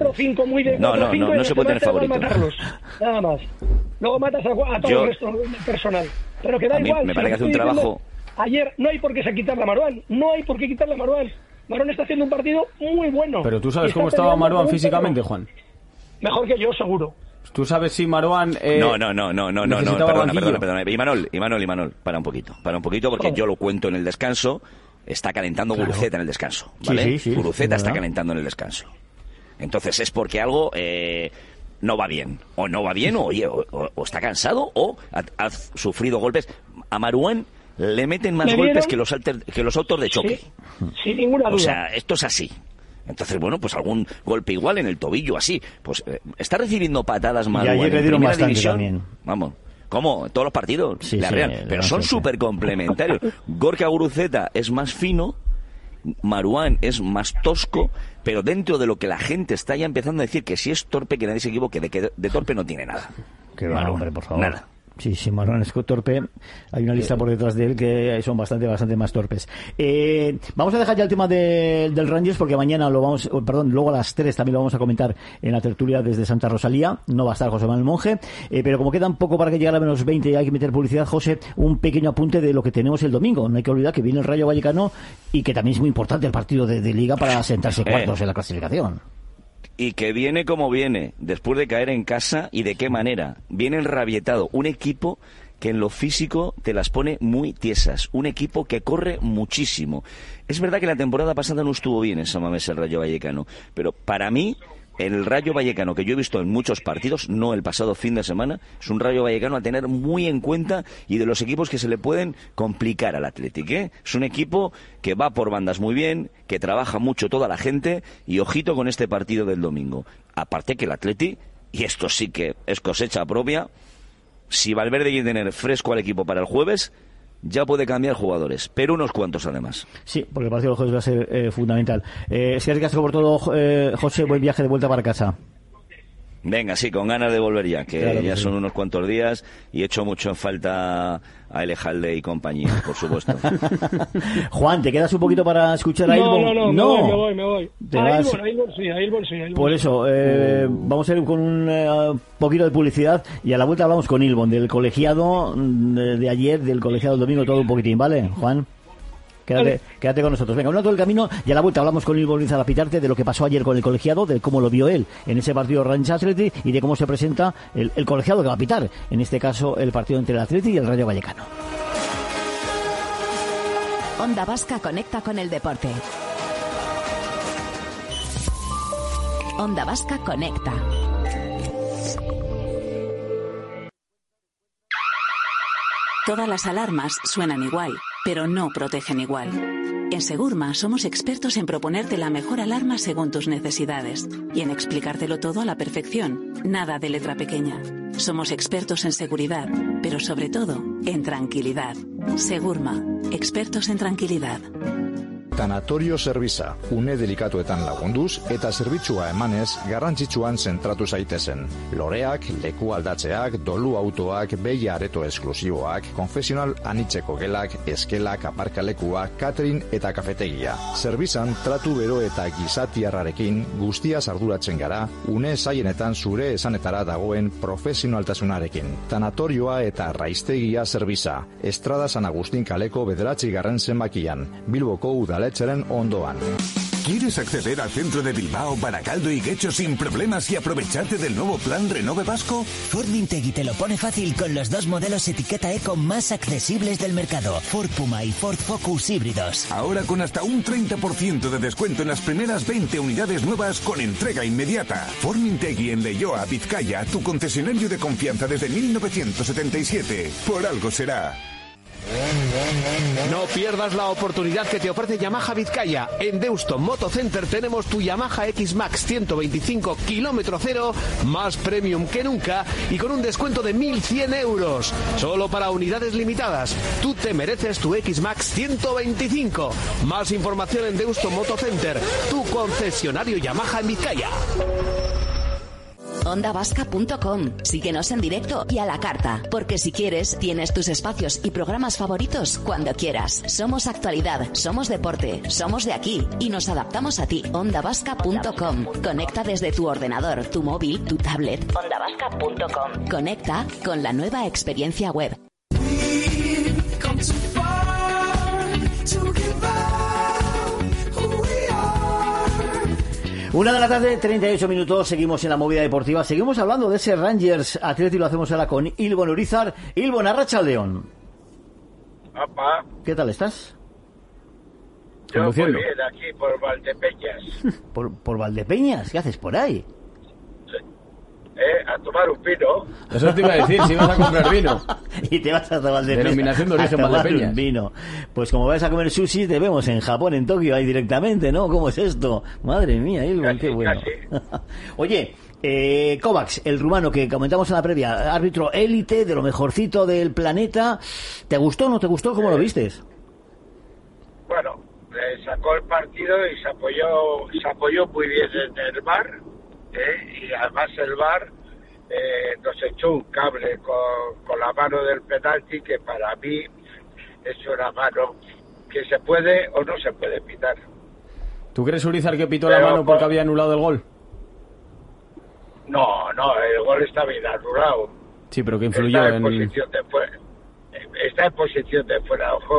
Speaker 11: No se puede tener favorito.
Speaker 14: Nada más. Luego matas a todo el resto del personal. Pero que da igual.
Speaker 11: Me parece que hace un trabajo...
Speaker 14: Ayer no hay por qué quitarle a Marouane. No hay por qué quitarle a Marouane. Marouane está haciendo un partido muy bueno.
Speaker 13: Pero tú sabes cómo estaba Marouane físicamente, Juan.
Speaker 14: Mejor que yo, seguro.
Speaker 13: ¿Tú sabes si Marouane...
Speaker 11: No, perdona. Imanol, para un poquito, porque yo lo cuento en el descanso, está calentando Guruceta en el descanso, ¿vale? Sí, Guruceta está calentando en el descanso. Entonces es porque algo no va bien, o está cansado, o ha sufrido golpes. A Marouane le meten más golpes que los autos de choque.
Speaker 14: Sin ninguna duda.
Speaker 11: O sea, esto es así. Entonces, bueno, pues algún golpe igual en el tobillo, así. Pues está recibiendo patadas Marouane.
Speaker 5: Y ayer le dieron bastante división, también.
Speaker 11: Vamos, ¿cómo? En todos los partidos.
Speaker 5: Sí,
Speaker 11: pero son súper complementarios. Gorka Guruceta es más fino, Marouane es más tosco, pero dentro de lo que la gente está ya empezando a decir que si es torpe, que nadie se equivoque, de que de torpe no tiene nada.
Speaker 5: Qué va, hombre, por favor.
Speaker 11: Nada.
Speaker 5: Sí, Marouane es torpe. Hay una lista por detrás de él que son bastante más torpes. Vamos a dejar ya el tema del Rangers porque mañana luego a las 3 también lo vamos a comentar en la tertulia desde Santa Rosalía. No va a estar José Manuel Monje, pero como queda un poco para que llegue a menos 20 y hay que meter publicidad, José, un pequeño apunte de lo que tenemos el domingo. No hay que olvidar que viene el Rayo Vallecano y que también es muy importante el partido de Liga para sentarse cuartos en la clasificación.
Speaker 11: y que viene como viene, después de caer en casa, y de qué manera. Viene enrabietado, un equipo que en lo físico te las pone muy tiesas, un equipo que corre muchísimo. Es verdad que la temporada pasada no estuvo bien en San Mamés el Rayo Vallecano, pero para mí el Rayo Vallecano que yo he visto en muchos partidos, no el pasado fin de semana, es un Rayo Vallecano a tener muy en cuenta y de los equipos que se le pueden complicar al Athletic, ¿eh? Es un equipo que va por bandas muy bien, que trabaja mucho toda la gente, y ojito con este partido del domingo. Aparte que el Athletic, y esto sí que es cosecha propia, si Valverde quiere tener fresco al equipo para el jueves, ya puede cambiar jugadores, pero unos cuantos además.
Speaker 5: Sí, porque el partido del jueves va a ser fundamental. Si has por todo, José, buen viaje de vuelta para casa.
Speaker 11: Venga, sí, con ganas de volver ya, que
Speaker 5: claro,
Speaker 11: ya
Speaker 5: sí.
Speaker 11: Son unos cuantos días y echo mucho en falta a Elejalde y compañía, por supuesto.
Speaker 5: Juan, ¿te quedas un poquito para escuchar a Ilbon?
Speaker 14: No, me voy.
Speaker 5: A
Speaker 14: Ilbon sí.
Speaker 5: Por eso, vamos a ir con un poquito de publicidad y a la vuelta hablamos con Ilbon, del colegiado de ayer, del colegiado del domingo, todo un poquitín, ¿vale, Juan? Quédate con nosotros. Venga, un rato del camino y a la vuelta hablamos con Ilbon Zapitarte de lo que pasó ayer con el colegiado, de cómo lo vio él en ese partido Rangers Athletic y de cómo se presenta el colegiado que va a pitar, en este caso el partido entre el Athletic y el Rayo Vallecano.
Speaker 3: Onda Vasca conecta con el deporte. Onda Vasca conecta. Todas las alarmas suenan igual, pero no protegen igual. En Segurma somos expertos en proponerte la mejor alarma según tus necesidades y en explicártelo todo a la perfección, nada de letra pequeña. Somos expertos en seguridad, pero sobre todo en tranquilidad. Segurma, expertos en tranquilidad.
Speaker 15: Tanatorio Servisa, une delikatuetan lagunduz eta zerbitzua emanez garrantzitsuan zentratu zaitezen. Loreak, leku aldatzeak, dolu autoak, beia areto esklusiboak, konfesional anitzeko gelak, eskelak, aparkalekuak, catering eta kafetegia. Servizan tratu bero eta gizatiarrarekin guztiaz arduratzen gara, une zaienetan zure esanetara dagoen profesionaltasunarekin. Tanatorioa eta raiztegia Servisa, Estrada San Agustín kaleko 9. zenbakian, Bilboko udaletxeren ondoan.
Speaker 16: ¿Quieres acceder al centro de Bilbao, Barakaldo y Guecho sin problemas y aprovecharte del nuevo plan Renove Vasco?
Speaker 17: Ford Mintegui te lo pone fácil con los dos modelos etiqueta eco más accesibles del mercado, Ford Puma y Ford Focus híbridos.
Speaker 16: Ahora con hasta un 30% de descuento en las primeras 20 unidades nuevas con entrega inmediata. Ford Mintegui en Leioa, Vizcaya, tu concesionario de confianza desde 1977. Por algo será.
Speaker 4: No pierdas la oportunidad que te ofrece Yamaha Vizcaya. En Deusto Moto Center tenemos tu Yamaha X-Max 125 kilómetro cero, más premium que nunca y con un descuento de 1.100 euros. Solo para unidades limitadas. Tú te mereces tu X-Max 125. Más información en Deusto Moto Center, tu concesionario Yamaha en Vizcaya.
Speaker 3: ondavasca.com. Síguenos en directo y a la carta, porque si quieres, tienes tus espacios y programas favoritos cuando quieras. Somos actualidad, somos deporte, somos de aquí y nos adaptamos a ti. ondavasca.com. Conecta desde tu ordenador, tu móvil, tu tablet. ondavasca.com. Conecta con la nueva experiencia web.
Speaker 5: 1:38 p.m, seguimos en la movida deportiva, seguimos hablando de ese Rangers Athletic, lo hacemos ahora con Ilbon Urizar. Ilbon, arratsaldeon.
Speaker 18: Apa.
Speaker 5: ¿Qué tal estás?
Speaker 18: Yo muy bien, aquí por Valdepeñas.
Speaker 5: ¿Por Valdepeñas? ¿Qué haces por ahí?
Speaker 18: A tomar un vino.
Speaker 13: Eso te iba a decir, si vas a comprar vino.
Speaker 5: Y te vas a tomar
Speaker 13: denominación de origen Valdepeñas.
Speaker 5: Vino. Pues como vas a comer sushi, te vemos en Japón, en Tokio, ahí directamente, ¿no? ¿Cómo es esto? Madre mía, Ilbon, qué bueno. Oye, Kovacs, el rumano que comentamos en la previa, árbitro élite, de lo mejorcito del planeta. ¿Te gustó o no te gustó? ¿Cómo lo vistes?
Speaker 18: Bueno, sacó el partido y se apoyó muy bien en el VAR. Y además el VAR nos echó un cable con la mano del penalti, que para mí es una mano que se puede o no se puede pitar.
Speaker 13: ¿Tú crees, Urizar, que pitó la mano porque había anulado el gol?
Speaker 18: No, el gol está bien anulado.
Speaker 13: Sí, pero que influyó
Speaker 18: está en posición de fuera de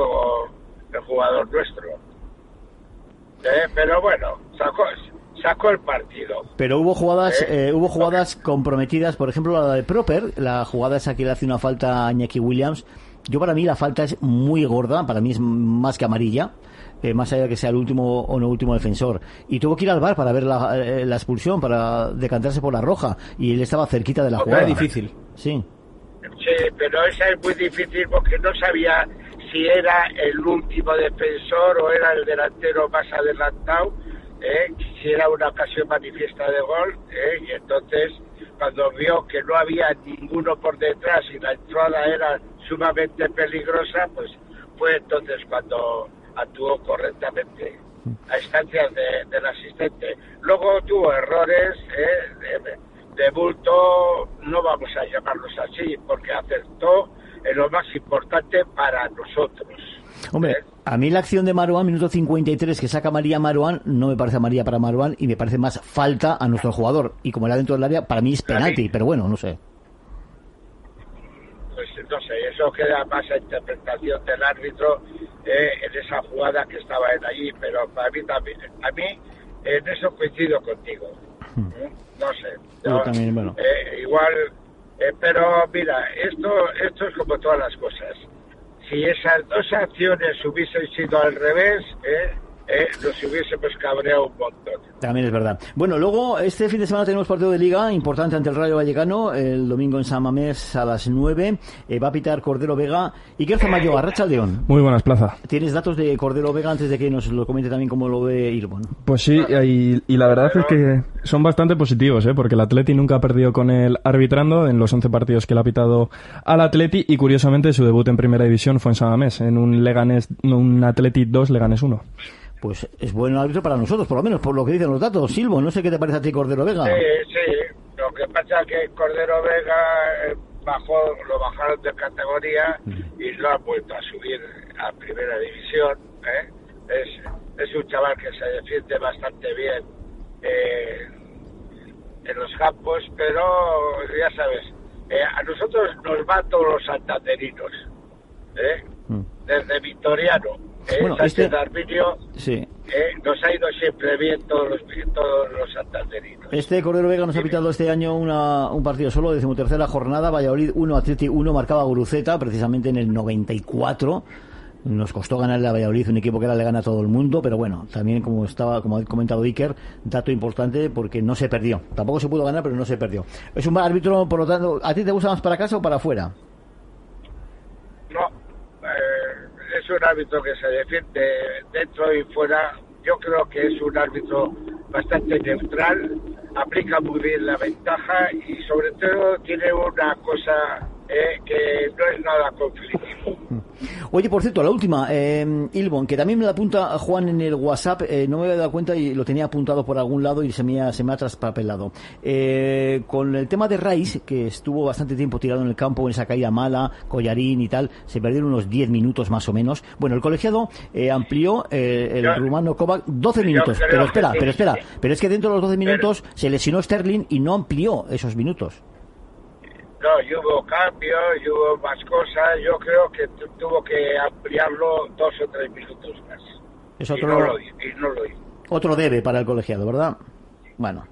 Speaker 18: sacó el partido.
Speaker 5: Pero hubo jugadas comprometidas, por ejemplo la de Proper, la jugada esa que le hace una falta a Iñaki Williams. Yo para mí la falta es muy gorda, para mí es más que amarilla, más allá de que sea el último o no último defensor. Y tuvo que ir al VAR para ver la expulsión, para decantarse por la roja, y él estaba cerquita de la jugada.
Speaker 13: Era difícil.
Speaker 5: Sí.
Speaker 18: Sí, pero esa es muy difícil porque no sabía si era el último defensor o era el delantero más adelantado, si era una ocasión manifiesta de gol, y entonces cuando vio que no había ninguno por detrás y la entrada era sumamente peligrosa, pues fue entonces cuando actuó correctamente a instancias del asistente. Luego tuvo errores de bulto, no vamos a llamarlos así, porque acertó en lo más importante para nosotros.
Speaker 5: Hombre, a mí la acción de Marouane, minuto 53, que saca María Marouane, no me parece amarilla para Marouane y me parece más falta a nuestro jugador. Y como era dentro del área, para mí es penalti, pero bueno, no sé.
Speaker 18: Pues no sé, eso queda más a interpretación del árbitro en esa jugada que estaba él allí, pero para mí también, a mí en eso coincido contigo. No sé.
Speaker 5: Yo también, bueno.
Speaker 18: Igual, pero mira, esto es como todas las cosas. Si esas dos acciones hubiesen sido al revés, nos hubiésemos cabreado un montón.
Speaker 5: También es verdad. Bueno, luego este fin de semana tenemos partido de Liga importante ante el Rayo Vallecano, el domingo en San Mamés a las 9. Va a pitar Cordero Vega. Iker Zamayo, Arratsaldeon.
Speaker 19: Muy buenas, Plaza.
Speaker 5: ¿Tienes datos de Cordero Vega antes de que nos lo comente también cómo lo ve Irbon?
Speaker 19: Pues sí, y la verdad es que son bastante positivos, porque el Atleti nunca ha perdido con él arbitrando en los 11 partidos que le ha pitado al Atleti, y curiosamente su debut en Primera División fue en San Mamés, en un Atleti 2, Leganés 1.
Speaker 5: Pues es buen árbitro para nosotros, por lo menos por lo que dicen los datos. Silvo, no sé qué te parece a ti Cordero Vega.
Speaker 18: Sí, lo que pasa es que Cordero Vega lo bajaron de categoría y lo han vuelto a subir a Primera División. Es un chaval que se defiende bastante bien en los campos, pero ya sabes, a nosotros nos van todos los santanderinos, desde Victoriano.
Speaker 5: Bueno,
Speaker 18: Darminio,
Speaker 5: sí.
Speaker 18: Nos ha ido siempre bien todos los santanderinos.
Speaker 5: Este Cordero Vega nos ha pitado este año un partido solo, 13ª jornada, Valladolid 1, Atleti 1, marcaba Guruceta precisamente en el 94. Nos costó ganarle a Valladolid, un equipo que ahora le gana a todo el mundo, pero bueno, también como ha comentado Iker, dato importante porque no se perdió. Tampoco se pudo ganar, pero no se perdió. Es un árbitro, por lo tanto, ¿a ti te gusta más para casa o para afuera?
Speaker 18: No. Es un árbitro que se defiende dentro y fuera. Yo creo que es un árbitro bastante neutral, aplica muy bien la ventaja y sobre todo tiene una cosa que no es nada conflictivo.
Speaker 5: Oye, por cierto, la última, Ilbon, que también me la apunta Juan en el WhatsApp, no me había dado cuenta y lo tenía apuntado por algún lado y se me ha traspapelado. Con el tema de Rice, que estuvo bastante tiempo tirado en el campo, en esa caída mala, Collarín y tal, se perdieron unos 10 minutos más o menos. Bueno, el colegiado amplió el rumano Kovac 12 minutos, pero espera, pero es que dentro de los 12 minutos se lesionó Sterling y no amplió esos minutos.
Speaker 18: No, y hubo cambios, y hubo más cosas. Yo creo que tuvo que ampliarlo 2 o 3 minutos más.
Speaker 5: Es otro,
Speaker 18: y no lo hizo.
Speaker 5: Otro debe para el colegiado, ¿verdad? Bueno,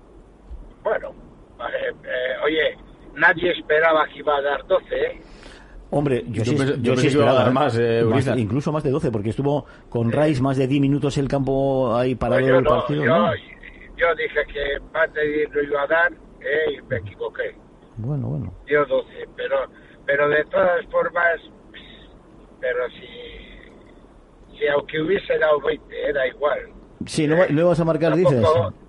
Speaker 18: oye, nadie esperaba que iba a dar 12,
Speaker 5: Hombre, yo sí
Speaker 13: pensé
Speaker 5: esperaba
Speaker 13: más,
Speaker 5: incluso más de 12, porque estuvo con Rice más de 10 minutos el campo ahí parado
Speaker 18: pues
Speaker 5: el partido.
Speaker 18: Yo dije que más de 10 no iba a dar, y me equivoqué.
Speaker 5: Bueno.
Speaker 18: Dio 12, pero de todas formas, pero si aunque hubiese dado 20, era igual.
Speaker 5: Sí, no ibas a marcar, dices.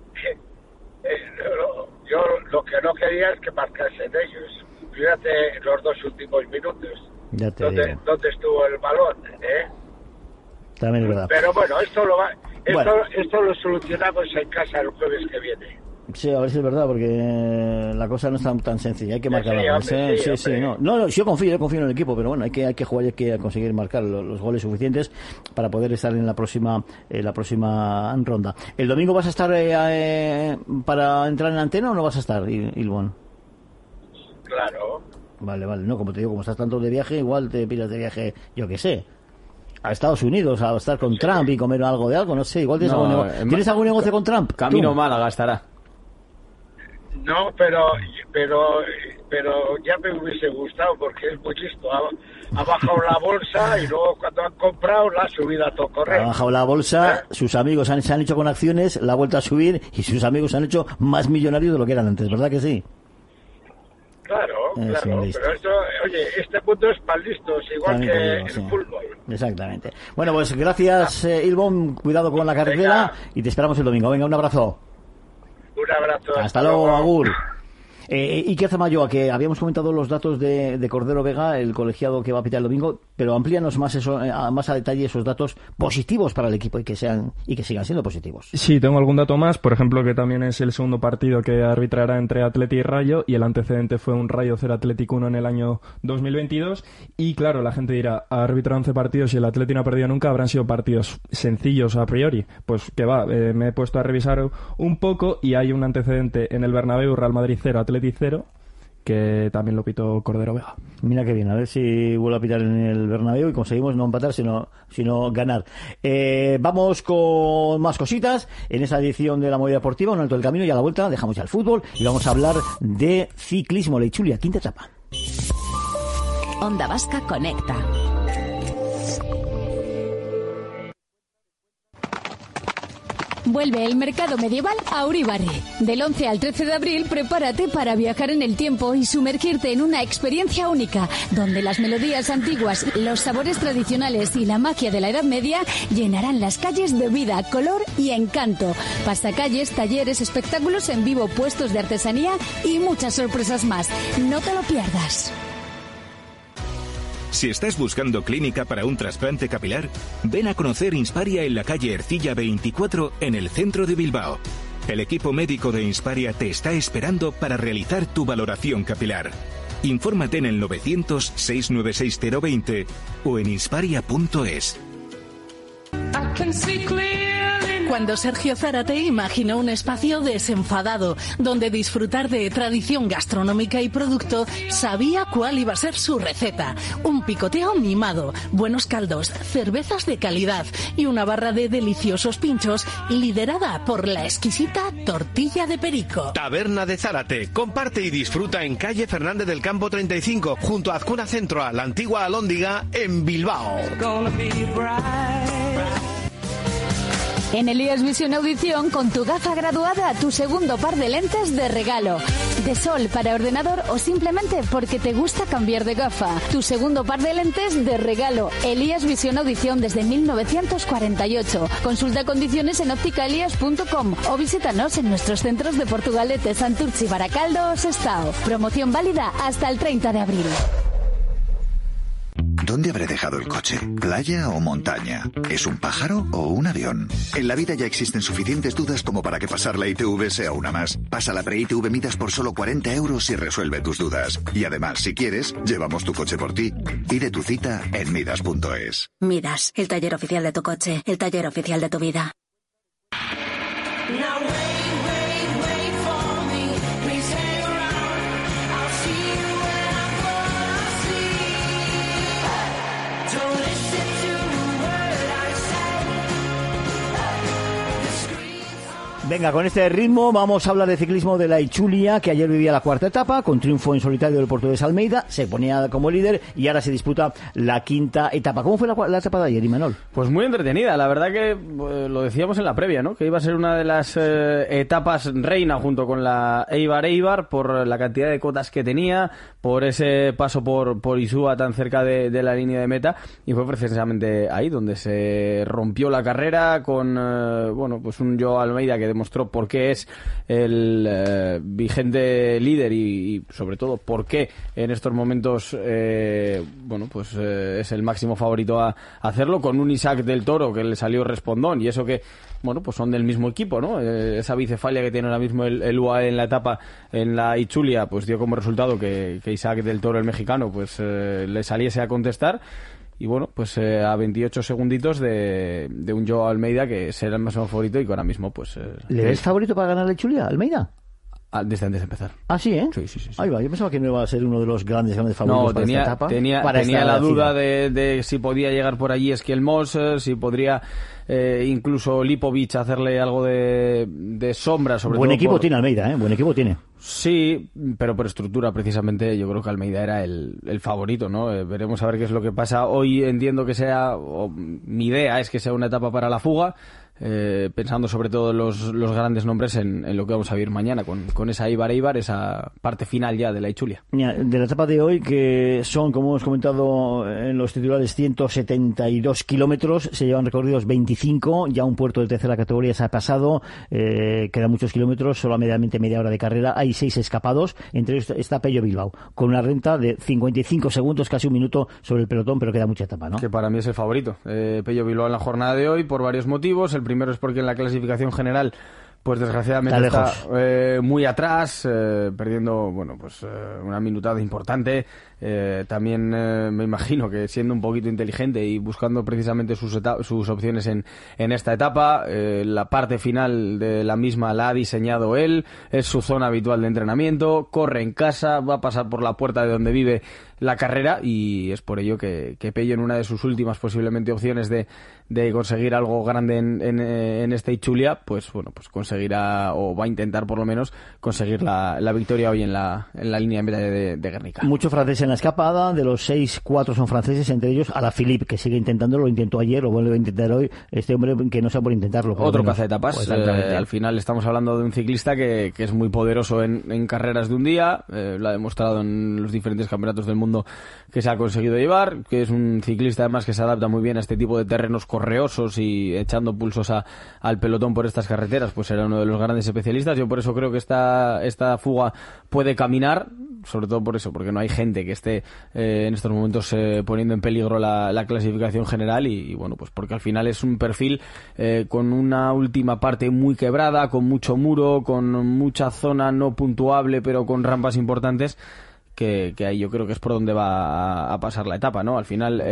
Speaker 18: Yo lo que no quería es que marcasen ellos. Fíjate los 2 últimos minutos.
Speaker 5: Ya te digo.
Speaker 18: ¿Dónde estuvo el balón?
Speaker 5: También es verdad.
Speaker 18: Pero bueno, esto lo solucionamos en casa el jueves que viene.
Speaker 5: Sí, a ver si es verdad, porque la cosa no es tan sencilla. Hay que marcar algo. Sí. No, yo confío en el equipo, pero bueno, hay que jugar y hay que conseguir marcar los goles suficientes para poder estar en la próxima ronda. ¿El domingo vas a estar para entrar en antena o no vas a estar, Ilbon?
Speaker 18: Claro.
Speaker 5: Vale. No, como te digo, como estás tanto de viaje, igual te piras de viaje, yo qué sé. a Estados Unidos a estar con Trump y comer algo de algo, no sé, igual tienes, ¿tienes algún negocio con Trump?
Speaker 13: Camino Málaga estará.
Speaker 18: No, pero ya me hubiese gustado porque es muy listo. Ha bajado la bolsa y luego cuando han comprado la ha subido a todo correr.
Speaker 5: Ha bajado la bolsa, sus amigos se han hecho con acciones, la ha vuelto a subir y sus amigos se han hecho más millonarios de lo que eran antes, ¿verdad que sí?
Speaker 18: Claro, pero esto, oye, este mundo es para listos, igual también que el fútbol.
Speaker 5: Exactamente. Bueno, pues gracias, Ilbón, cuidado con la carretera y te esperamos el domingo. Venga, un abrazo.
Speaker 18: Un abrazo.
Speaker 5: Hasta luego, agur. Iker Zamayoa, que habíamos comentado los datos de Cordero Vega, el colegiado que va a pitar el domingo, pero amplíanos más más a detalle esos datos positivos para el equipo y que sigan siendo positivos.
Speaker 19: Sí, tengo algún dato más, por ejemplo, que también es el segundo partido que arbitrará entre Atleti y Rayo, y el antecedente fue un Rayo 0 Atlético 1 en el año 2022, y claro, la gente dirá, ha arbitrado 11 partidos y el Atleti no ha perdido nunca, habrán sido partidos sencillos a priori. Pues que va, me he puesto a revisar un poco y hay un antecedente en el Bernabéu, Real Madrid 0, Atleti 0, que también lo pitó Cordero Vega.
Speaker 5: Mira qué bien, a ver si vuelve a pitar en el Bernabéu y conseguimos no empatar, sino ganar. Vamos con más cositas en esa edición de la Movida Deportiva, un alto del camino, y a la vuelta dejamos ya el fútbol y vamos a hablar de ciclismo, la Itzulia, quinta etapa.
Speaker 3: Onda Vasca conecta.
Speaker 9: Vuelve el mercado medieval a Uribarri. Del 11 al 13 de abril, prepárate para viajar en el tiempo y sumergirte en una experiencia única, donde las melodías antiguas, los sabores tradicionales y la magia de la Edad Media llenarán las calles de vida, color y encanto. Pasacalles, talleres, espectáculos en vivo, puestos de artesanía y muchas sorpresas más. No te lo pierdas.
Speaker 8: Si estás buscando clínica para un trasplante capilar, ven a conocer Insparia en la calle Ercilla 24 en el centro de Bilbao. El equipo médico de Insparia te está esperando para realizar tu valoración capilar. Infórmate en el 900-696-020 o en insparia.es.
Speaker 1: Cuando Sergio Zárate imaginó un espacio desenfadado, donde disfrutar de tradición gastronómica y producto, sabía cuál iba a ser su receta. Un picoteo mimado, buenos caldos, cervezas de calidad y una barra de deliciosos pinchos liderada por la exquisita tortilla de perico.
Speaker 4: Taberna de Zárate. Comparte y disfruta en calle Fernández del Campo 35, junto a Azcuna Centro, a la antigua Alhóndiga, en Bilbao.
Speaker 9: En Elías Visión Audición, con tu gafa graduada, tu segundo par de lentes de regalo. De sol para ordenador o simplemente porque te gusta cambiar de gafa. Tu segundo par de lentes de regalo. Elías Visión Audición desde 1948. Consulta condiciones en opticaelias.com o visítanos en nuestros centros de Portugalete, Santurce, Baracaldo o Sestao. Promoción válida hasta el 30 de abril.
Speaker 20: ¿Dónde habré dejado el coche? ¿Playa o montaña? ¿Es un pájaro o un avión? En la vida ya existen suficientes dudas como para que pasar la ITV sea una más. Pasa la pre-ITV Midas por solo 40 euros y resuelve tus dudas. Y además, si quieres, llevamos tu coche por ti. Pide tu cita en Midas.es.
Speaker 3: Midas, el taller oficial de tu coche, el taller oficial de tu vida.
Speaker 5: Venga, con este ritmo vamos a hablar de ciclismo de la Itzulia, que ayer vivía la cuarta etapa, con triunfo en solitario del portugués Almeida, se ponía como líder y ahora se disputa la quinta etapa. ¿Cómo fue la etapa de ayer, Imanol?
Speaker 13: Pues muy entretenida, la verdad que lo decíamos en la previa, ¿no? Que iba a ser una de las etapas reina junto con la Eibar por la cantidad de cotas que tenía, por ese paso por Isúa tan cerca de la línea de meta, y fue precisamente ahí donde se rompió la carrera con pues un Joao Almeida que demostró por qué es el vigente líder y sobre todo por qué en estos momentos es el máximo favorito a hacerlo, con un Isaac del Toro que le salió respondón, y eso que pues son del mismo equipo, ¿no? Esa bicefalia que tiene ahora mismo el UAE en la etapa en la Itzulia pues dio como resultado que Isaac del Toro, el mexicano, pues le saliese a contestar. Y pues a 28 segunditos de un Joao Almeida que será el máximo favorito y que ahora mismo pues...
Speaker 5: ¿Le ves favorito para ganar la Itzulia, Almeida?
Speaker 13: Desde antes de empezar.
Speaker 5: ¿Ah, sí, eh?
Speaker 13: Sí.
Speaker 5: Ahí va, yo pensaba que no iba a ser uno de los grandes favoritos para esta etapa.
Speaker 13: Tenía la duda de si podía llegar por allí Eskiel Moser, si podría incluso Lipovic hacerle algo de sombra, sobre
Speaker 5: Buen
Speaker 13: todo.
Speaker 5: Equipo tiene Almeida, Buen equipo tiene.
Speaker 13: Sí, pero por estructura, precisamente, yo creo que Almeida era el favorito, ¿no? Veremos a ver qué es lo que pasa. Hoy entiendo que mi idea es que sea una etapa para la fuga, pensando sobre todo los grandes nombres en lo que vamos a vivir mañana, con esa Eibar, esa parte final ya de la Itzulia.
Speaker 5: De la etapa de hoy, que son, como hemos comentado en los titulares, 172 kilómetros, se llevan recorridos 25, ya un puerto de tercera categoría se ha pasado, quedan muchos kilómetros, solo a media hora de carrera, hay 6 escapados, entre ellos está Pello Bilbao, con una renta de 55 segundos, casi un minuto sobre el pelotón, pero queda mucha etapa, ¿no?
Speaker 13: Que para mí es el favorito, Pello Bilbao en la jornada de hoy, por varios motivos. El primero es porque en la clasificación general, pues desgraciadamente está muy atrás, perdiendo una minutada importante. También me imagino que siendo un poquito inteligente y buscando precisamente sus opciones en esta etapa, la parte final de la misma la ha diseñado él, es su zona habitual de entrenamiento, corre en casa, va a pasar por la puerta de donde vive la carrera, y es por ello que Pello, en una de sus últimas posiblemente opciones de conseguir algo grande en esta Itzulia, pues conseguirá, o va a intentar por lo menos conseguir la victoria hoy en la línea de meta de Guernica.
Speaker 5: Mucho francés en la escapada, de los 6, 4 son franceses, entre ellos Alaphilippe, que sigue intentándolo, lo intentó ayer, lo vuelve a intentar hoy, este hombre que no sea por intentarlo.
Speaker 13: Otro cazaetapas, pues, al final estamos hablando de un ciclista que es muy poderoso en carreras de un día, lo ha demostrado en los diferentes campeonatos del mundo que se ha conseguido llevar, que es un ciclista además que se adapta muy bien a este tipo de terrenos correosos y echando pulsos al pelotón por estas carreteras, pues era uno de los grandes especialistas. Yo por eso creo que esta fuga puede caminar, sobre todo por eso, porque no hay gente que esté en estos momentos poniendo en peligro la clasificación general, y bueno, pues porque al final es un perfil con una última parte muy quebrada, con mucho muro, con mucha zona no puntuable, pero con rampas importantes, que ahí yo creo que es por donde va a pasar la etapa, ¿no? Al final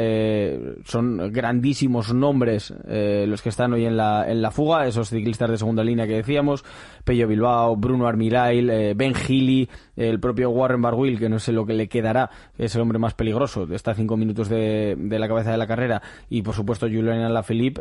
Speaker 13: son grandísimos nombres los que están hoy en la fuga, esos ciclistas de segunda línea que decíamos, Pello Bilbao, Bruno Armirail, Ben Healy, el propio Warren Barguil, que no sé lo que le quedará, es el hombre más peligroso, está a 5 minutos de la cabeza de la carrera, y por supuesto Julian Alaphilippe,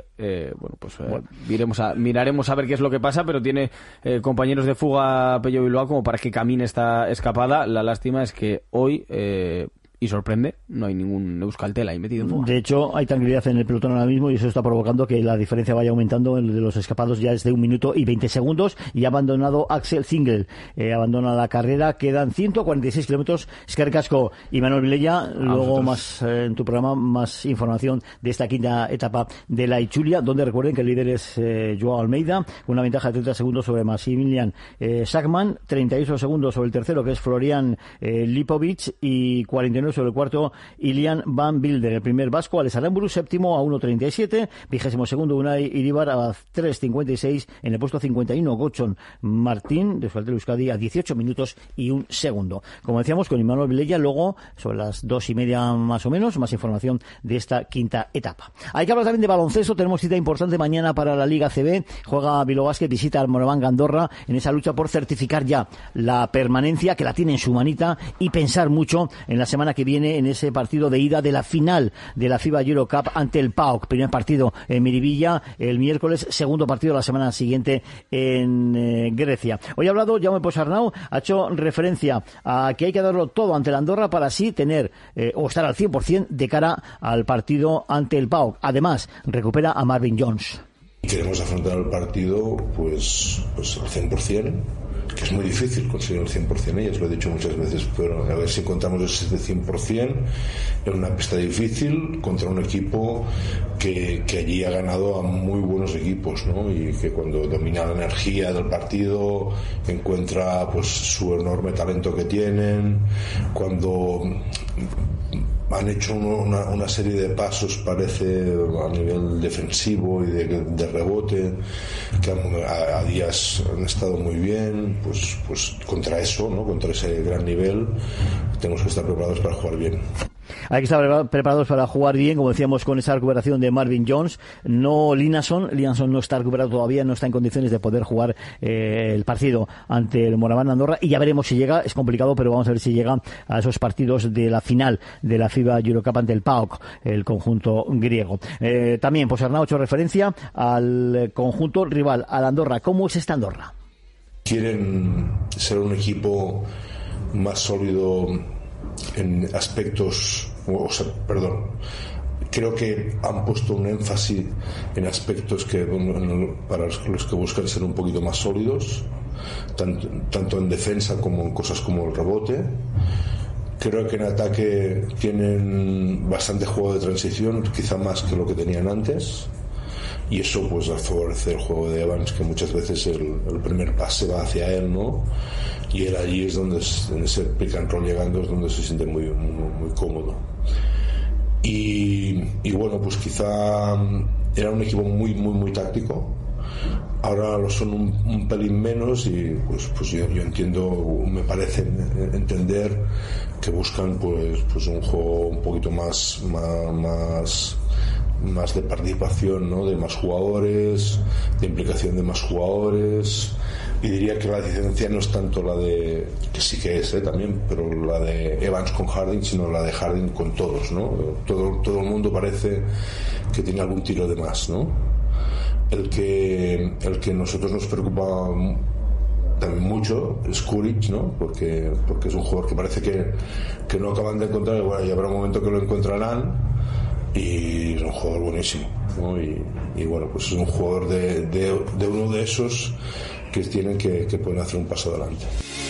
Speaker 13: miraremos a ver qué es lo que pasa, pero tiene compañeros de fuga Pello Bilbao como para que camine esta escapada. La lástima es que hoy, y sorprende, no hay ningún Euskaltel ahí metido en fuga.
Speaker 5: De hecho, hay tranquilidad en el pelotón ahora mismo, y eso está provocando que la diferencia vaya aumentando. El de los escapados ya es de 1 minuto y 20 segundos, y ha abandonado Axel Zingel, abandona la carrera, quedan 146 kilómetros. Eskerrik asko, Imanol Vilella. Luego más en tu programa, más información de esta quinta etapa de la Itzulia, donde recuerden que el líder es Joao Almeida, con una ventaja de 30 segundos sobre Maximilian Schachmann, 38 segundos sobre el tercero, que es Florian Lipovic, y 49 sobre el cuarto, Ilian Van Wilder. El primer vasco, Alex Aramburu, séptimo a 1.37, 22º Unai Iribar a 3.56, en el puesto 51 Gochon Martín de Euskaltel Euskadi a 18 minutos y 1 segundo. Como decíamos, con Imanol Vilella, luego sobre las 2:30 más o menos, más información de esta quinta etapa. Hay que hablar también de baloncesto, tenemos cita importante mañana para la Liga CB, juega Bilbao Basket, visita al Moraván Andorra en esa lucha por certificar ya la permanencia, que la tiene en su manita, y pensar mucho en la semana que viene en ese partido de ida de la final de la FIBA Eurocup ante el PAOK. Primer partido en Miribilla el miércoles, segundo partido la semana siguiente en Grecia. Hoy ha hablado Jaume Posarnau, ha hecho referencia a que hay que darlo todo ante la Andorra para así tener o estar al 100% de cara al partido ante el PAOK. Además, recupera a Marvin Jones.
Speaker 21: Queremos afrontar el partido pues al 100%, que es muy difícil conseguir el 100%, ya os lo he dicho muchas veces, pero a ver si encontramos ese 100% en una pista difícil contra un equipo que allí ha ganado a muy buenos equipos, ¿no? Y que cuando domina la energía del partido encuentra pues su enorme talento que tienen, cuando han hecho una serie de pasos, parece, a nivel defensivo y de rebote, que a días han estado muy bien, pues contra eso, ¿no? Contra ese gran nivel tenemos que estar preparados para jugar bien.
Speaker 5: Hay que estar preparados para jugar bien, como decíamos, con esa recuperación de Marvin Jones. No Linason no está recuperado todavía, no está en condiciones de poder jugar el partido ante el Moraván Andorra, y ya veremos si llega. Es complicado, pero vamos a ver si llega a esos partidos de la final de la FIBA Eurocup ante el PAOK, el conjunto griego. También, pues Arnau ha hecho referencia al conjunto rival, al Andorra. ¿Cómo es esta Andorra?
Speaker 21: Quieren ser un equipo más sólido en aspectos, creo que han puesto un énfasis en aspectos que para los que buscan ser un poquito más sólidos, tanto en defensa como en cosas como el rebote. Creo que en ataque tienen bastante juego de transición, quizá más que lo que tenían antes, y eso pues favorece el juego de Evans, que muchas veces el primer pase va hacia él, ¿no? Y él allí es donde ese pick and roll llegando es donde se siente muy cómodo. Y bueno, pues quizá era un equipo muy táctico. Ahora lo son un pelín menos, y pues yo entiendo, me parece entender que buscan pues un juego un poquito más de participación, ¿no? De más jugadores, de implicación de más jugadores. Y diría que la diferencia no es tanto la de, que sí que es también, pero la de Evans con Harden, sino la de Harden con todos, ¿no? Todo el mundo parece que tiene algún tiro de más, ¿no? El que nosotros nos preocupa también mucho es Kuric, ¿no? Porque es un jugador que parece que no acaban de encontrar, y bueno, ya habrá un momento que lo encontrarán, y es un jugador buenísimo, ¿no? Y bueno, pues es un jugador de uno de esos que tienen que pueden hacer un paso adelante.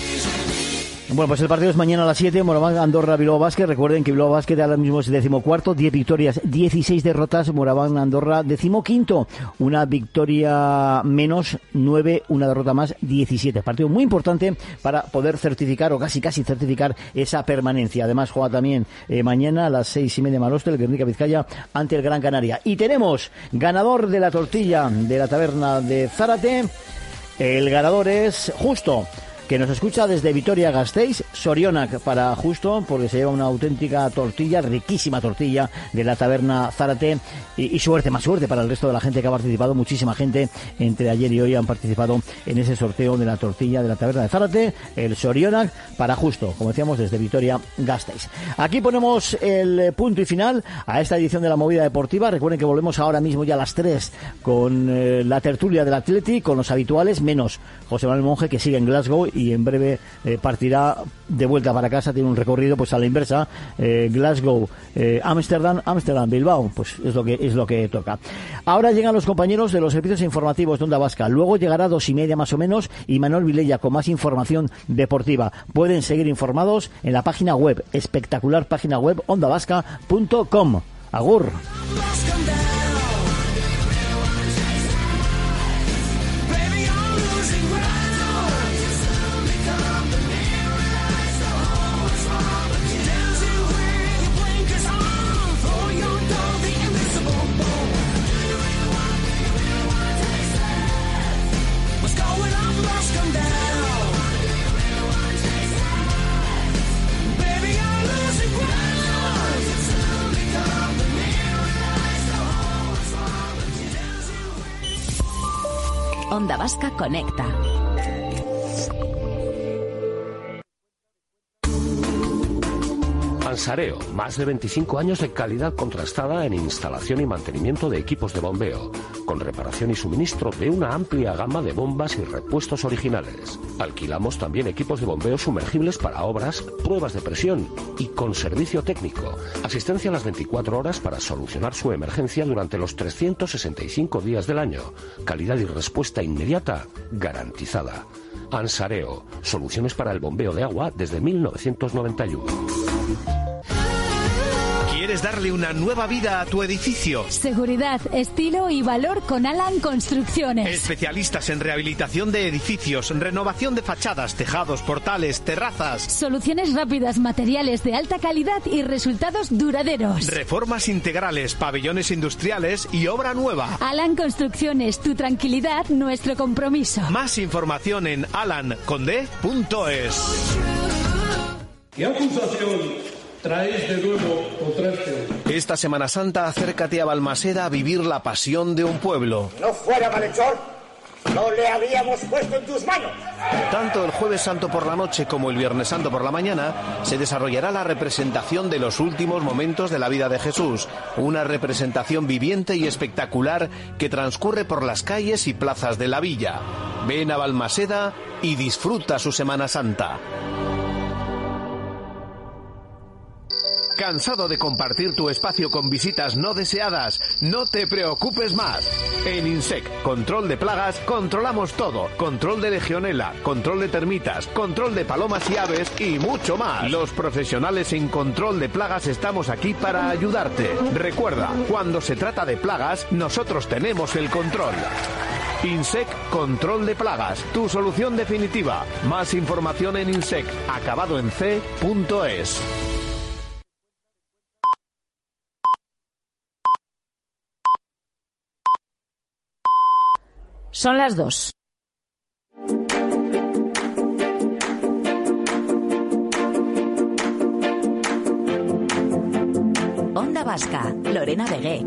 Speaker 5: Bueno, pues el partido es mañana a las 7, Moraván Andorra Bilbao Basket. Recuerden que Bilbao Basket ahora mismo es 14º, 10 victorias, 16 derrotas. Moraván Andorra 15º, una victoria menos, 9, una derrota más, 17. Partido muy importante para poder certificar, o casi certificar, esa permanencia. Además juega también mañana a las 6:30 Maroste, el Guernica Vizcaya ante el Gran Canaria. Y tenemos ganador de la tortilla de la taberna de Zárate. El ganador es Justo, que nos escucha desde Vitoria-Gasteiz, Sorionak para Justo, porque se lleva una auténtica tortilla, riquísima tortilla de la taberna Zárate, y suerte, más suerte para el resto de la gente que ha participado. Muchísima gente entre ayer y hoy han participado en ese sorteo de la tortilla de la taberna de Zárate, el Sorionak para Justo, como decíamos, desde Vitoria-Gasteiz. Aquí ponemos el punto y final a esta edición de la Movida Deportiva. Recuerden que volvemos ahora mismo ya a las 3 con la tertulia del Athletic, con los habituales, menos José Manuel Monge, que sigue en Glasgow y en breve partirá de vuelta para casa. Tiene un recorrido pues a la inversa, Glasgow, Ámsterdam, Bilbao, pues es lo que toca. Ahora llegan los compañeros de los servicios informativos de Onda Vasca. Luego llegará 2:30 más o menos y Manuel Vilella con más información deportiva. Pueden seguir informados en la página web, espectacular página web, ondavasca.com. Agur.
Speaker 3: Onda Vasca Conecta.
Speaker 2: Ansareo, más de 25 años de calidad contrastada en instalación y mantenimiento de equipos de bombeo, con reparación y suministro de una amplia gama de bombas y repuestos originales. Alquilamos también equipos de bombeo sumergibles para obras, pruebas de presión y con servicio técnico. Asistencia a las 24 horas para solucionar su emergencia durante los 365 días del año. Calidad y respuesta inmediata garantizada. Ansareo, soluciones para el bombeo de agua desde 1991.
Speaker 22: ¿Quieres darle una nueva vida a tu edificio?
Speaker 9: Seguridad, estilo y valor con Alan Construcciones.
Speaker 22: Especialistas en rehabilitación de edificios, renovación de fachadas, tejados, portales, terrazas.
Speaker 9: Soluciones rápidas, materiales de alta calidad y resultados duraderos.
Speaker 22: Reformas integrales, pabellones industriales y obra nueva.
Speaker 9: Alan Construcciones, tu tranquilidad, nuestro compromiso.
Speaker 22: Más información en alanconde.es.
Speaker 23: ¿Qué acusación
Speaker 6: traéis de nuevo contraste.
Speaker 22: Esta Semana Santa acércate a Balmaseda a vivir la pasión de un pueblo.
Speaker 7: No fuera malhechor, no le habíamos puesto en tus manos.
Speaker 22: Tanto el Jueves Santo por la noche como el Viernes Santo por la mañana se desarrollará la representación de los últimos momentos de la vida de Jesús, una representación viviente y espectacular que transcurre por las calles y plazas de la villa. Ven a Balmaseda y disfruta su Semana Santa. ¿Cansado de compartir tu espacio con visitas no deseadas? No te preocupes más. En INSEC, control de plagas, controlamos todo. Control de legionela, control de termitas, control de palomas y aves y mucho más. Los profesionales en control de plagas estamos aquí para ayudarte. Recuerda, cuando se trata de plagas, nosotros tenemos el control. INSEC Control de Plagas, tu solución definitiva. Más información en INSEC, acabado en c.es.
Speaker 23: Son las 2. Onda Vasca, Lorena Vegué.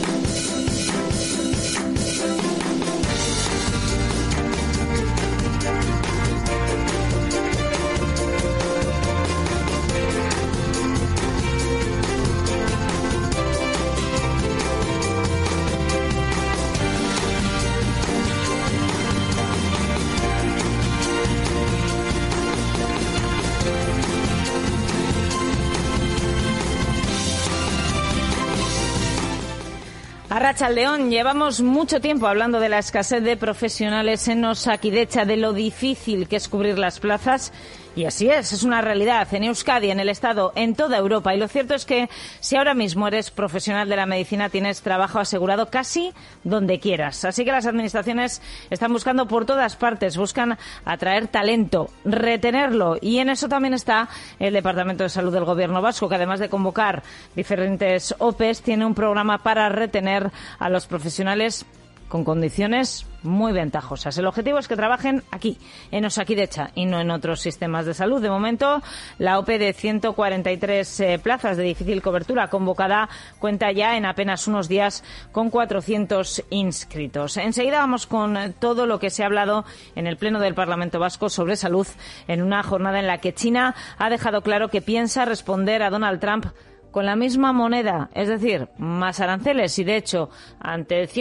Speaker 23: Arratsaldeón, llevamos mucho tiempo hablando de la escasez de profesionales en Osakidetza, de lo difícil que es cubrir las plazas. Y así es una realidad en Euskadi, en el Estado, en toda Europa. Y lo cierto es que si ahora mismo eres profesional de la medicina, tienes trabajo asegurado casi donde quieras. Así que las administraciones están buscando por todas partes, buscan atraer talento, retenerlo. Y en eso también está el Departamento de Salud del Gobierno vasco, que además de convocar diferentes OPEs, tiene un programa para retener a los profesionales con condiciones muy ventajosas. El objetivo es que trabajen aquí, en Osakidetza, y no en otros sistemas de salud. De momento, la OPE de 143 plazas de difícil cobertura convocada cuenta ya en apenas unos días con 400 inscritos. Enseguida vamos con todo lo que se ha hablado en el Pleno del Parlamento Vasco sobre salud, en una jornada en la que China ha dejado claro que piensa responder a Donald Trump con la misma moneda, es decir, más aranceles. Y, de hecho, ante el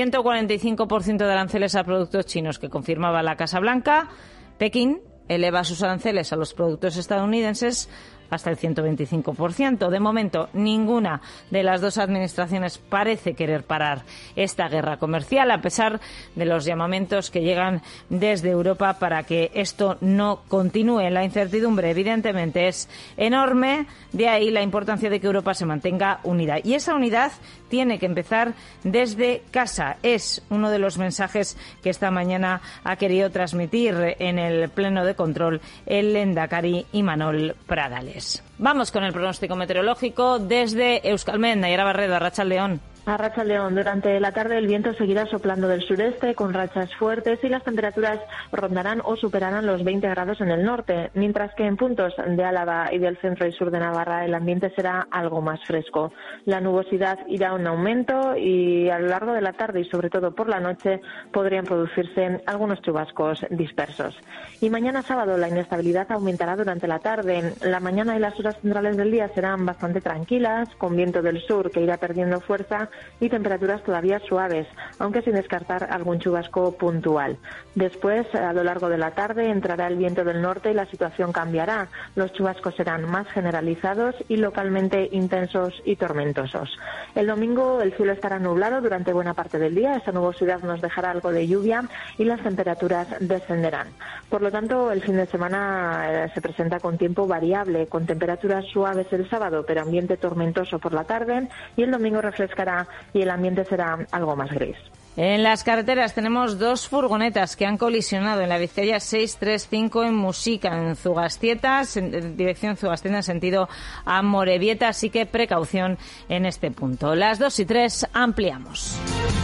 Speaker 23: 145% de aranceles a productos chinos que confirmaba la Casa Blanca, Pekín eleva sus aranceles a los productos estadounidenses hasta el 125%. De momento, ninguna de las dos administraciones parece querer parar esta guerra comercial, a pesar de los llamamientos que llegan desde Europa para que esto no continúe. La incertidumbre, evidentemente, es enorme, de ahí la importancia de que Europa se mantenga unida. Y esa unidad tiene que empezar desde casa. Es uno de los mensajes que esta mañana ha querido transmitir en el Pleno de Control el Lehendakari Imanol Pradales. Vamos con el pronóstico meteorológico desde Euskalmet. Nayara Barredo, Arratsaldeón.
Speaker 24: Arratsaldeón, durante la tarde el viento seguirá soplando del sureste con rachas fuertes y las temperaturas rondarán o superarán los 20 grados en el norte, mientras que en puntos de Álava y del centro y sur de Navarra el ambiente será algo más fresco. La nubosidad irá en aumento y a lo largo de la tarde y sobre todo por la noche podrían producirse algunos chubascos dispersos. Y mañana sábado la inestabilidad aumentará durante la tarde. La mañana y las horas centrales del día serán bastante tranquilas, con viento del sur que irá perdiendo fuerza y temperaturas todavía suaves, aunque sin descartar algún chubasco puntual. Después, a lo largo de la tarde, entrará el viento del norte y la situación cambiará. Los chubascos serán más generalizados y localmente intensos y tormentosos. El domingo el cielo estará nublado durante buena parte del día. Esa nubosidad nos dejará algo de lluvia y las temperaturas descenderán. Por lo tanto, el fin de semana se presenta con tiempo variable, con temperaturas suaves el sábado, pero ambiente tormentoso por la tarde, y el domingo refrescará y el ambiente será algo más gris.
Speaker 23: En las carreteras tenemos dos furgonetas que han colisionado en la Vizcaya 635 en Muxica, en Zugastieta, en dirección Zugastieta en sentido a Morevieta, así que precaución en este punto. Las 2:03 ampliamos.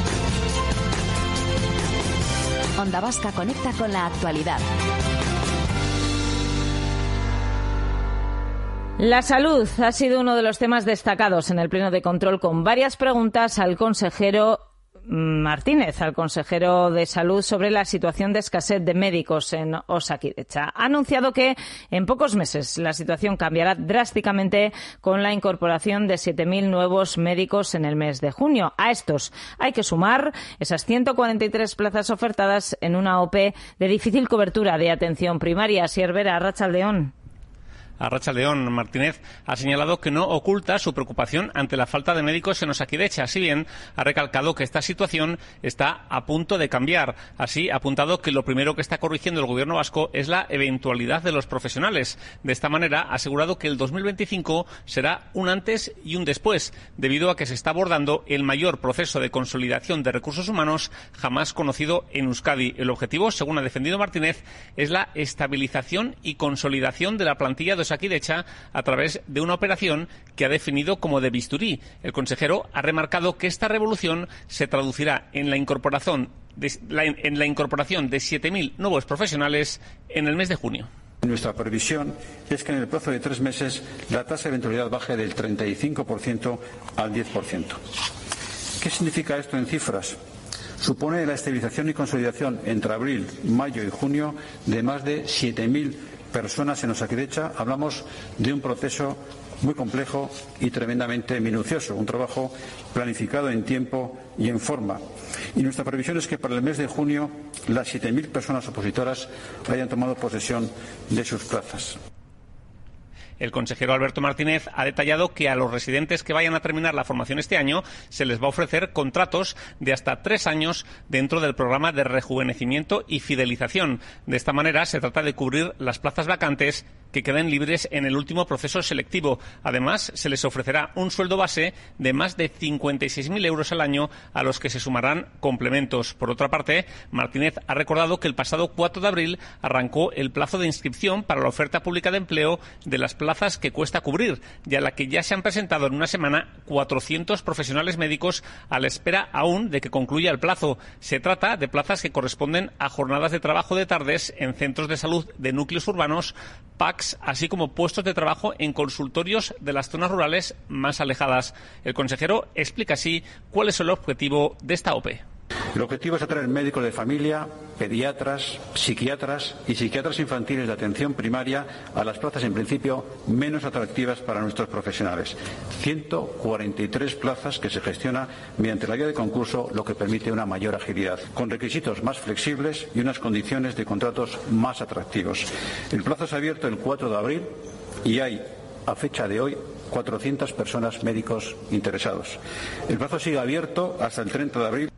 Speaker 3: Onda Vasca conecta con la actualidad.
Speaker 23: La salud ha sido uno de los temas destacados en el pleno de control, con varias preguntas al consejero Martínez, al consejero de Salud, sobre la situación de escasez de médicos en Osakidetza. Ha anunciado que en pocos meses la situación cambiará drásticamente con la incorporación de 7.000 nuevos médicos en el mes de junio. A estos hay que sumar esas 143 plazas ofertadas en una OPE de difícil cobertura de atención primaria. Asier Vera, Arratsaldeon.
Speaker 10: Arratsaldeon. Martínez ha señalado que no oculta su preocupación ante la falta de médicos en Osakidetza. Si bien ha recalcado que esta situación está a punto de cambiar. Así ha apuntado que lo primero que está corrigiendo el gobierno vasco es la eventualidad de los profesionales. De esta manera ha asegurado que el 2025 será un antes y un después, debido a que se está abordando el mayor proceso de consolidación de recursos humanos jamás conocido en Euskadi. El objetivo, según ha defendido Martínez, es la estabilización y consolidación de la plantilla de Osakidetza a través de una operación que ha definido como de bisturí. El consejero ha remarcado que esta revolución se traducirá en la incorporación de 7.000 nuevos profesionales en el mes de junio.
Speaker 11: Nuestra previsión es que en el plazo de 3 meses la tasa de eventualidad baje del 35% al 10%. ¿Qué significa esto en cifras? Supone la estabilización y consolidación entre abril, mayo y junio de más de 7.000 personas en Osakidetza. Hablamos de un proceso muy complejo y tremendamente minucioso, un trabajo planificado en tiempo y en forma. Y nuestra previsión es que para el mes de junio las 7.000 personas opositoras hayan tomado posesión de sus plazas.
Speaker 10: El consejero Alberto Martínez ha detallado que a los residentes que vayan a terminar la formación este año se les va a ofrecer contratos de hasta 3 años dentro del programa de rejuvenecimiento y fidelización. De esta manera se trata de cubrir las plazas vacantes que queden libres en el último proceso selectivo. Además, se les ofrecerá un sueldo base de más de 56.000 euros al año, a los que se sumarán complementos. Por otra parte, Martínez ha recordado que el pasado 4 de abril arrancó el plazo de inscripción para la oferta pública de empleo de las plazas que cuesta cubrir, y a la que ya se han presentado en una semana 400 profesionales médicos a la espera aún de que concluya el plazo. Se trata de plazas que corresponden a jornadas de trabajo de tardes en centros de salud de núcleos urbanos, PACs, así como puestos de trabajo en consultorios de las zonas rurales más alejadas. El consejero explica así cuál es el objetivo de esta OPE.
Speaker 11: El objetivo es atraer médicos de familia, pediatras, psiquiatras y psiquiatras infantiles de atención primaria a las plazas en principio menos atractivas para nuestros profesionales. 143 plazas que se gestiona mediante la vía de concurso, lo que permite una mayor agilidad, con requisitos más flexibles y unas condiciones de contratos más atractivos. El plazo se ha abierto el 4 de abril y hay, a fecha de hoy, 400 personas médicos interesados. El plazo sigue abierto hasta el 30 de abril.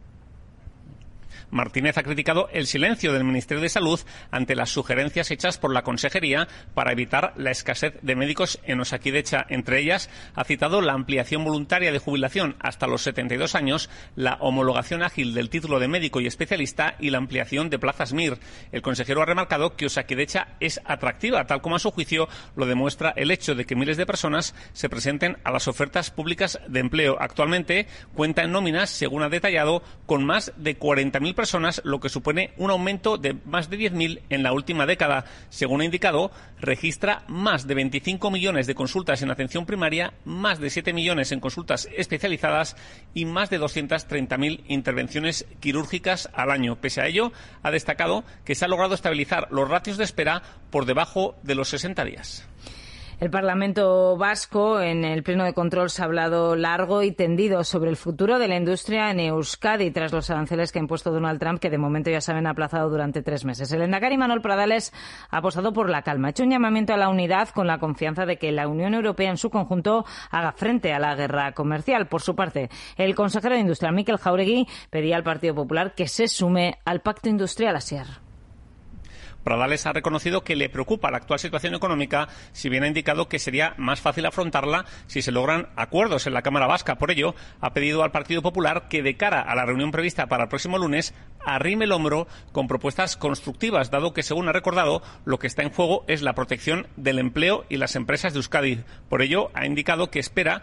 Speaker 10: Martínez ha criticado el silencio del Ministerio de Salud ante las sugerencias hechas por la Consejería para evitar la escasez de médicos en Osakidetza. Entre ellas, ha citado la ampliación voluntaria de jubilación hasta los 72 años, la homologación ágil del título de médico y especialista y la ampliación de plazas MIR. El consejero ha remarcado que Osakidetza es atractiva, tal como a su juicio lo demuestra el hecho de que miles de personas se presenten a las ofertas públicas de empleo. Actualmente cuenta en nóminas, según ha detallado, con más de 40.000 personas, lo que supone un aumento de más de 10.000 en la última década. Según ha indicado, registra más de 25 millones de consultas en atención primaria, más de 7 millones en consultas especializadas y más de 230.000 intervenciones quirúrgicas al año. Pese a ello, ha destacado que se ha logrado estabilizar los ratios de espera por debajo de los 60 días.
Speaker 23: El Parlamento vasco, en el pleno de control, se ha hablado largo y tendido sobre el futuro de la industria en Euskadi tras los aranceles que ha impuesto Donald Trump, que de momento ya saben ha aplazado durante 3 meses. El lehendakari Manuel Pradales ha apostado por la calma. Ha hecho un llamamiento a la unidad con la confianza de que la Unión Europea en su conjunto haga frente a la guerra comercial. Por su parte, el consejero de Industria, Mikel Jauregui, pedía al Partido Popular que se sume al pacto industrial Asier.
Speaker 10: Pradales ha reconocido que le preocupa la actual situación económica, si bien ha indicado que sería más fácil afrontarla si se logran acuerdos en la Cámara Vasca. Por ello, ha pedido al Partido Popular que, de cara a la reunión prevista para el próximo lunes, arrime el hombro con propuestas constructivas, dado que, según ha recordado, lo que está en juego es la protección del empleo y las empresas de Euskadi. Por ello, ha indicado que espera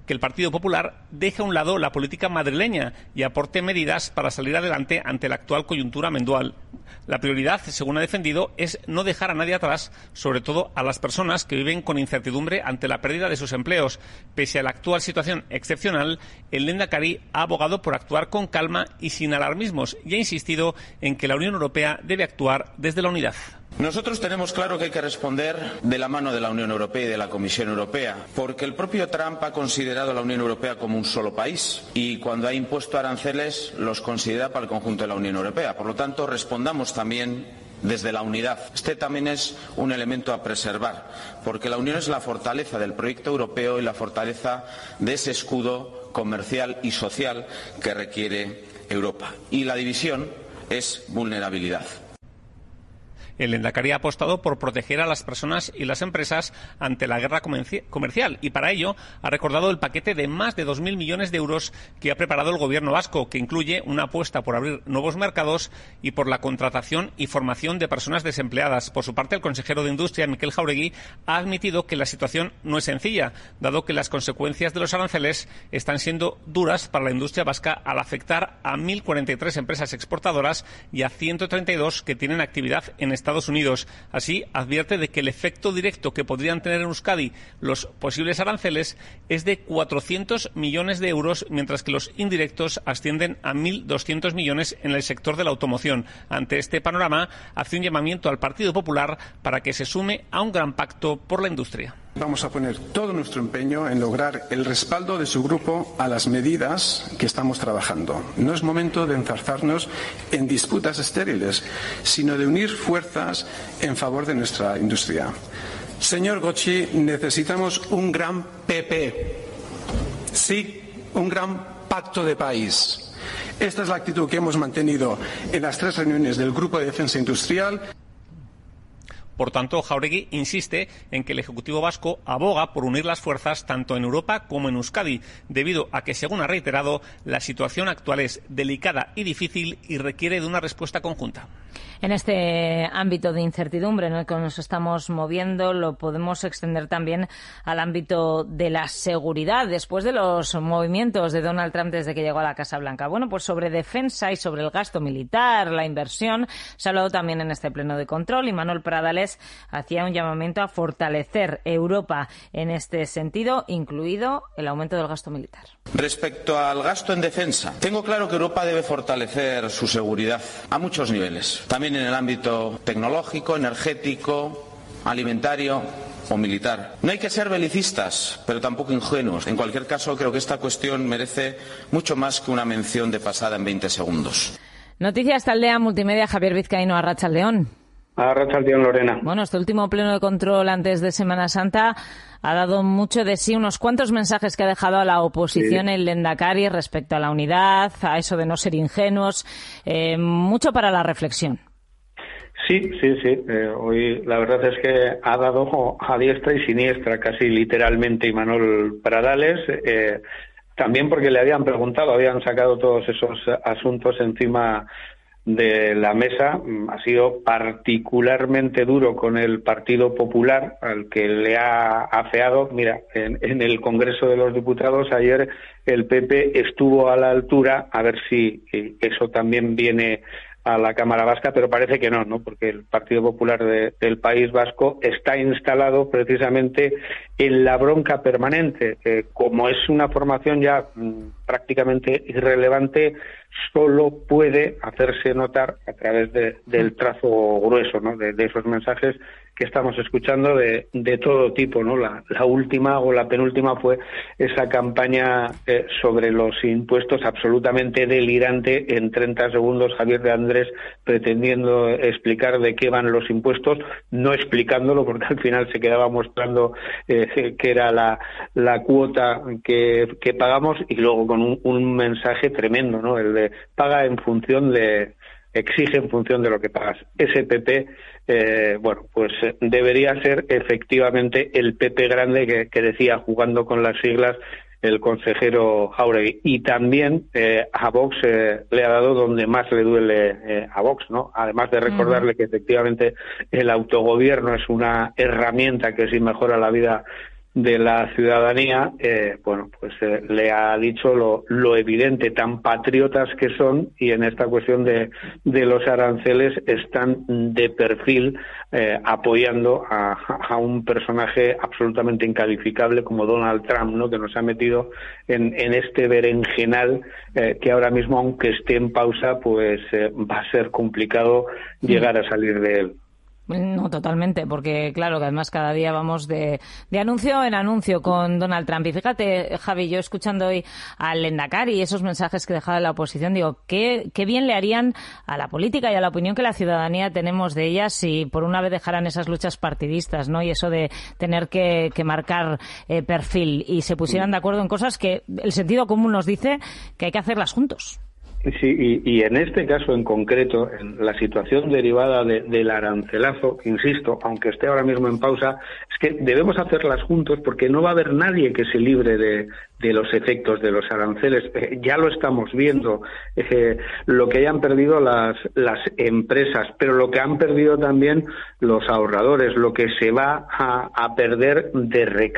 Speaker 10: que el Partido Popular deje a un lado la política madrileña y aporte medidas para salir adelante ante la actual coyuntura mensual. La prioridad, según ha defendido, es no dejar a nadie atrás, sobre todo a las personas que viven con incertidumbre ante la pérdida de sus empleos. Pese a la actual situación excepcional, el Lehendakari ha abogado por actuar con calma y sin alarmismos y ha insistido en que la Unión Europea debe actuar desde la unidad.
Speaker 12: Nosotros tenemos claro que hay que responder de la mano de la Unión Europea y de la Comisión Europea, porque el propio Trump ha considerado a la Unión Europea como un solo país y cuando ha impuesto aranceles los considera para el conjunto de la Unión Europea. Por lo tanto, respondamos también desde la unidad. Este también es un elemento a preservar, porque la Unión es la fortaleza del proyecto europeo y la fortaleza de ese escudo comercial y social que requiere Europa. Y la división es vulnerabilidad.
Speaker 10: El Lehendakari ha apostado por proteger a las personas y las empresas ante la guerra comercial y para ello ha recordado el paquete de más de 2.000 millones de euros que ha preparado el Gobierno vasco, que incluye una apuesta por abrir nuevos mercados y por la contratación y formación de personas desempleadas. Por su parte, el consejero de Industria, Mikel Jáuregui, ha admitido que la situación no es sencilla, dado que las consecuencias de los aranceles están siendo duras para la industria vasca al afectar a 1.043 empresas exportadoras y a 132 que tienen actividad en Estados Unidos. Así, advierte de que el efecto directo que podrían tener en Euskadi los posibles aranceles es de 400 millones de euros, mientras que los indirectos ascienden a 1.200 millones en el sector de la automoción. Ante este panorama, hace un llamamiento al Partido Popular para que se sume a un gran pacto por la industria.
Speaker 14: Vamos a poner todo nuestro empeño en lograr el respaldo de su grupo a las medidas que estamos trabajando. No es momento de enzarzarnos en disputas estériles, sino de unir fuerzas en favor de nuestra industria. Señor Gocci, necesitamos un gran PP. Sí, un gran pacto de país. Esta es la actitud que hemos mantenido en las 3 reuniones del Grupo de Defensa Industrial.
Speaker 10: Por tanto, Jáuregui insiste en que el Ejecutivo vasco aboga por unir las fuerzas tanto en Europa como en Euskadi, debido a que, según ha reiterado, la situación actual es delicada y difícil y requiere de una respuesta conjunta.
Speaker 23: En este ámbito de incertidumbre en el que nos estamos moviendo, lo podemos extender también al ámbito de la seguridad, después de los movimientos de Donald Trump desde que llegó a la Casa Blanca. Bueno, pues sobre defensa y sobre el gasto militar, la inversión, se ha hablado también en este pleno de control y Manuel Pradales hacía un llamamiento a fortalecer Europa en este sentido, incluido el aumento del gasto militar.
Speaker 12: Respecto al gasto en defensa, tengo claro que Europa debe fortalecer su seguridad a muchos niveles, también en el ámbito tecnológico, energético, alimentario o militar. No hay que ser belicistas, pero tampoco ingenuos. En cualquier caso, creo que esta cuestión merece mucho más que una mención de pasada en 20 segundos.
Speaker 23: Noticias Taldea Multimedia, Javier Vizcaíno, Arratsaldeon.
Speaker 15: Arratsaldeon, Lorena.
Speaker 23: Bueno, este último pleno de control antes de Semana Santa ha dado mucho de sí, unos cuantos mensajes que ha dejado a la oposición el Lehendakari respecto a la unidad, a eso de no ser ingenuos, mucho para la reflexión.
Speaker 15: Sí. Hoy la verdad es que ha dado a diestra y siniestra, casi literalmente, Imanol Pradales, también porque le habían preguntado, habían sacado todos esos asuntos encima de la mesa. Ha sido particularmente duro con el Partido Popular, al que le ha afeado. Mira, en el Congreso de los Diputados ayer el PP estuvo a la altura, a ver si eso también viene a la Cámara Vasca, pero parece que no, porque el Partido Popular del País Vasco está instalado precisamente en la bronca permanente. Como es una formación ya prácticamente irrelevante, solo puede hacerse notar a través del trazo grueso, ¿no? de esos mensajes que estamos escuchando de todo tipo, ¿no? La última o la penúltima fue esa campaña sobre los impuestos absolutamente delirante en 30 segundos, Javier de Andrés pretendiendo explicar de qué van los impuestos, no explicándolo porque al final se quedaba mostrando que era la cuota que pagamos y luego con un mensaje tremendo, ¿no? El de paga en función de exige en función de lo que pagas. Ese PP, pues debería ser efectivamente el PP grande que decía, jugando con las siglas, el consejero Jáuregui. Y también a Vox le ha dado donde más le duele a Vox, ¿no? Además de recordarle que efectivamente el autogobierno es una herramienta que sí mejora la vida de la ciudadanía, le ha dicho lo evidente, tan patriotas que son, y en esta cuestión de los aranceles están de perfil apoyando a un personaje absolutamente incalificable como Donald Trump, ¿no?, que nos ha metido en este berenjenal que ahora mismo, aunque esté en pausa, pues va a ser complicado llegar a salir de él.
Speaker 23: No, totalmente, porque claro que además cada día vamos de anuncio en anuncio con Donald Trump. Y fíjate, Javi, yo escuchando hoy al Lehendakari y esos mensajes que dejaba la oposición, digo, qué bien le harían a la política y a la opinión que la ciudadanía tenemos de ellas si por una vez dejaran esas luchas partidistas, ¿no? Y eso de tener que marcar perfil y se pusieran de acuerdo en cosas que el sentido común nos dice que hay que hacerlas juntos.
Speaker 15: Sí, y en este caso en concreto, en la situación derivada del arancelazo, insisto, aunque esté ahora mismo en pausa, es que debemos hacerlas juntos porque no va a haber nadie que se libre de los efectos de los aranceles. Ya lo estamos viendo, lo que hayan perdido las empresas, pero lo que han perdido también los ahorradores, lo que se va a perder de recaudación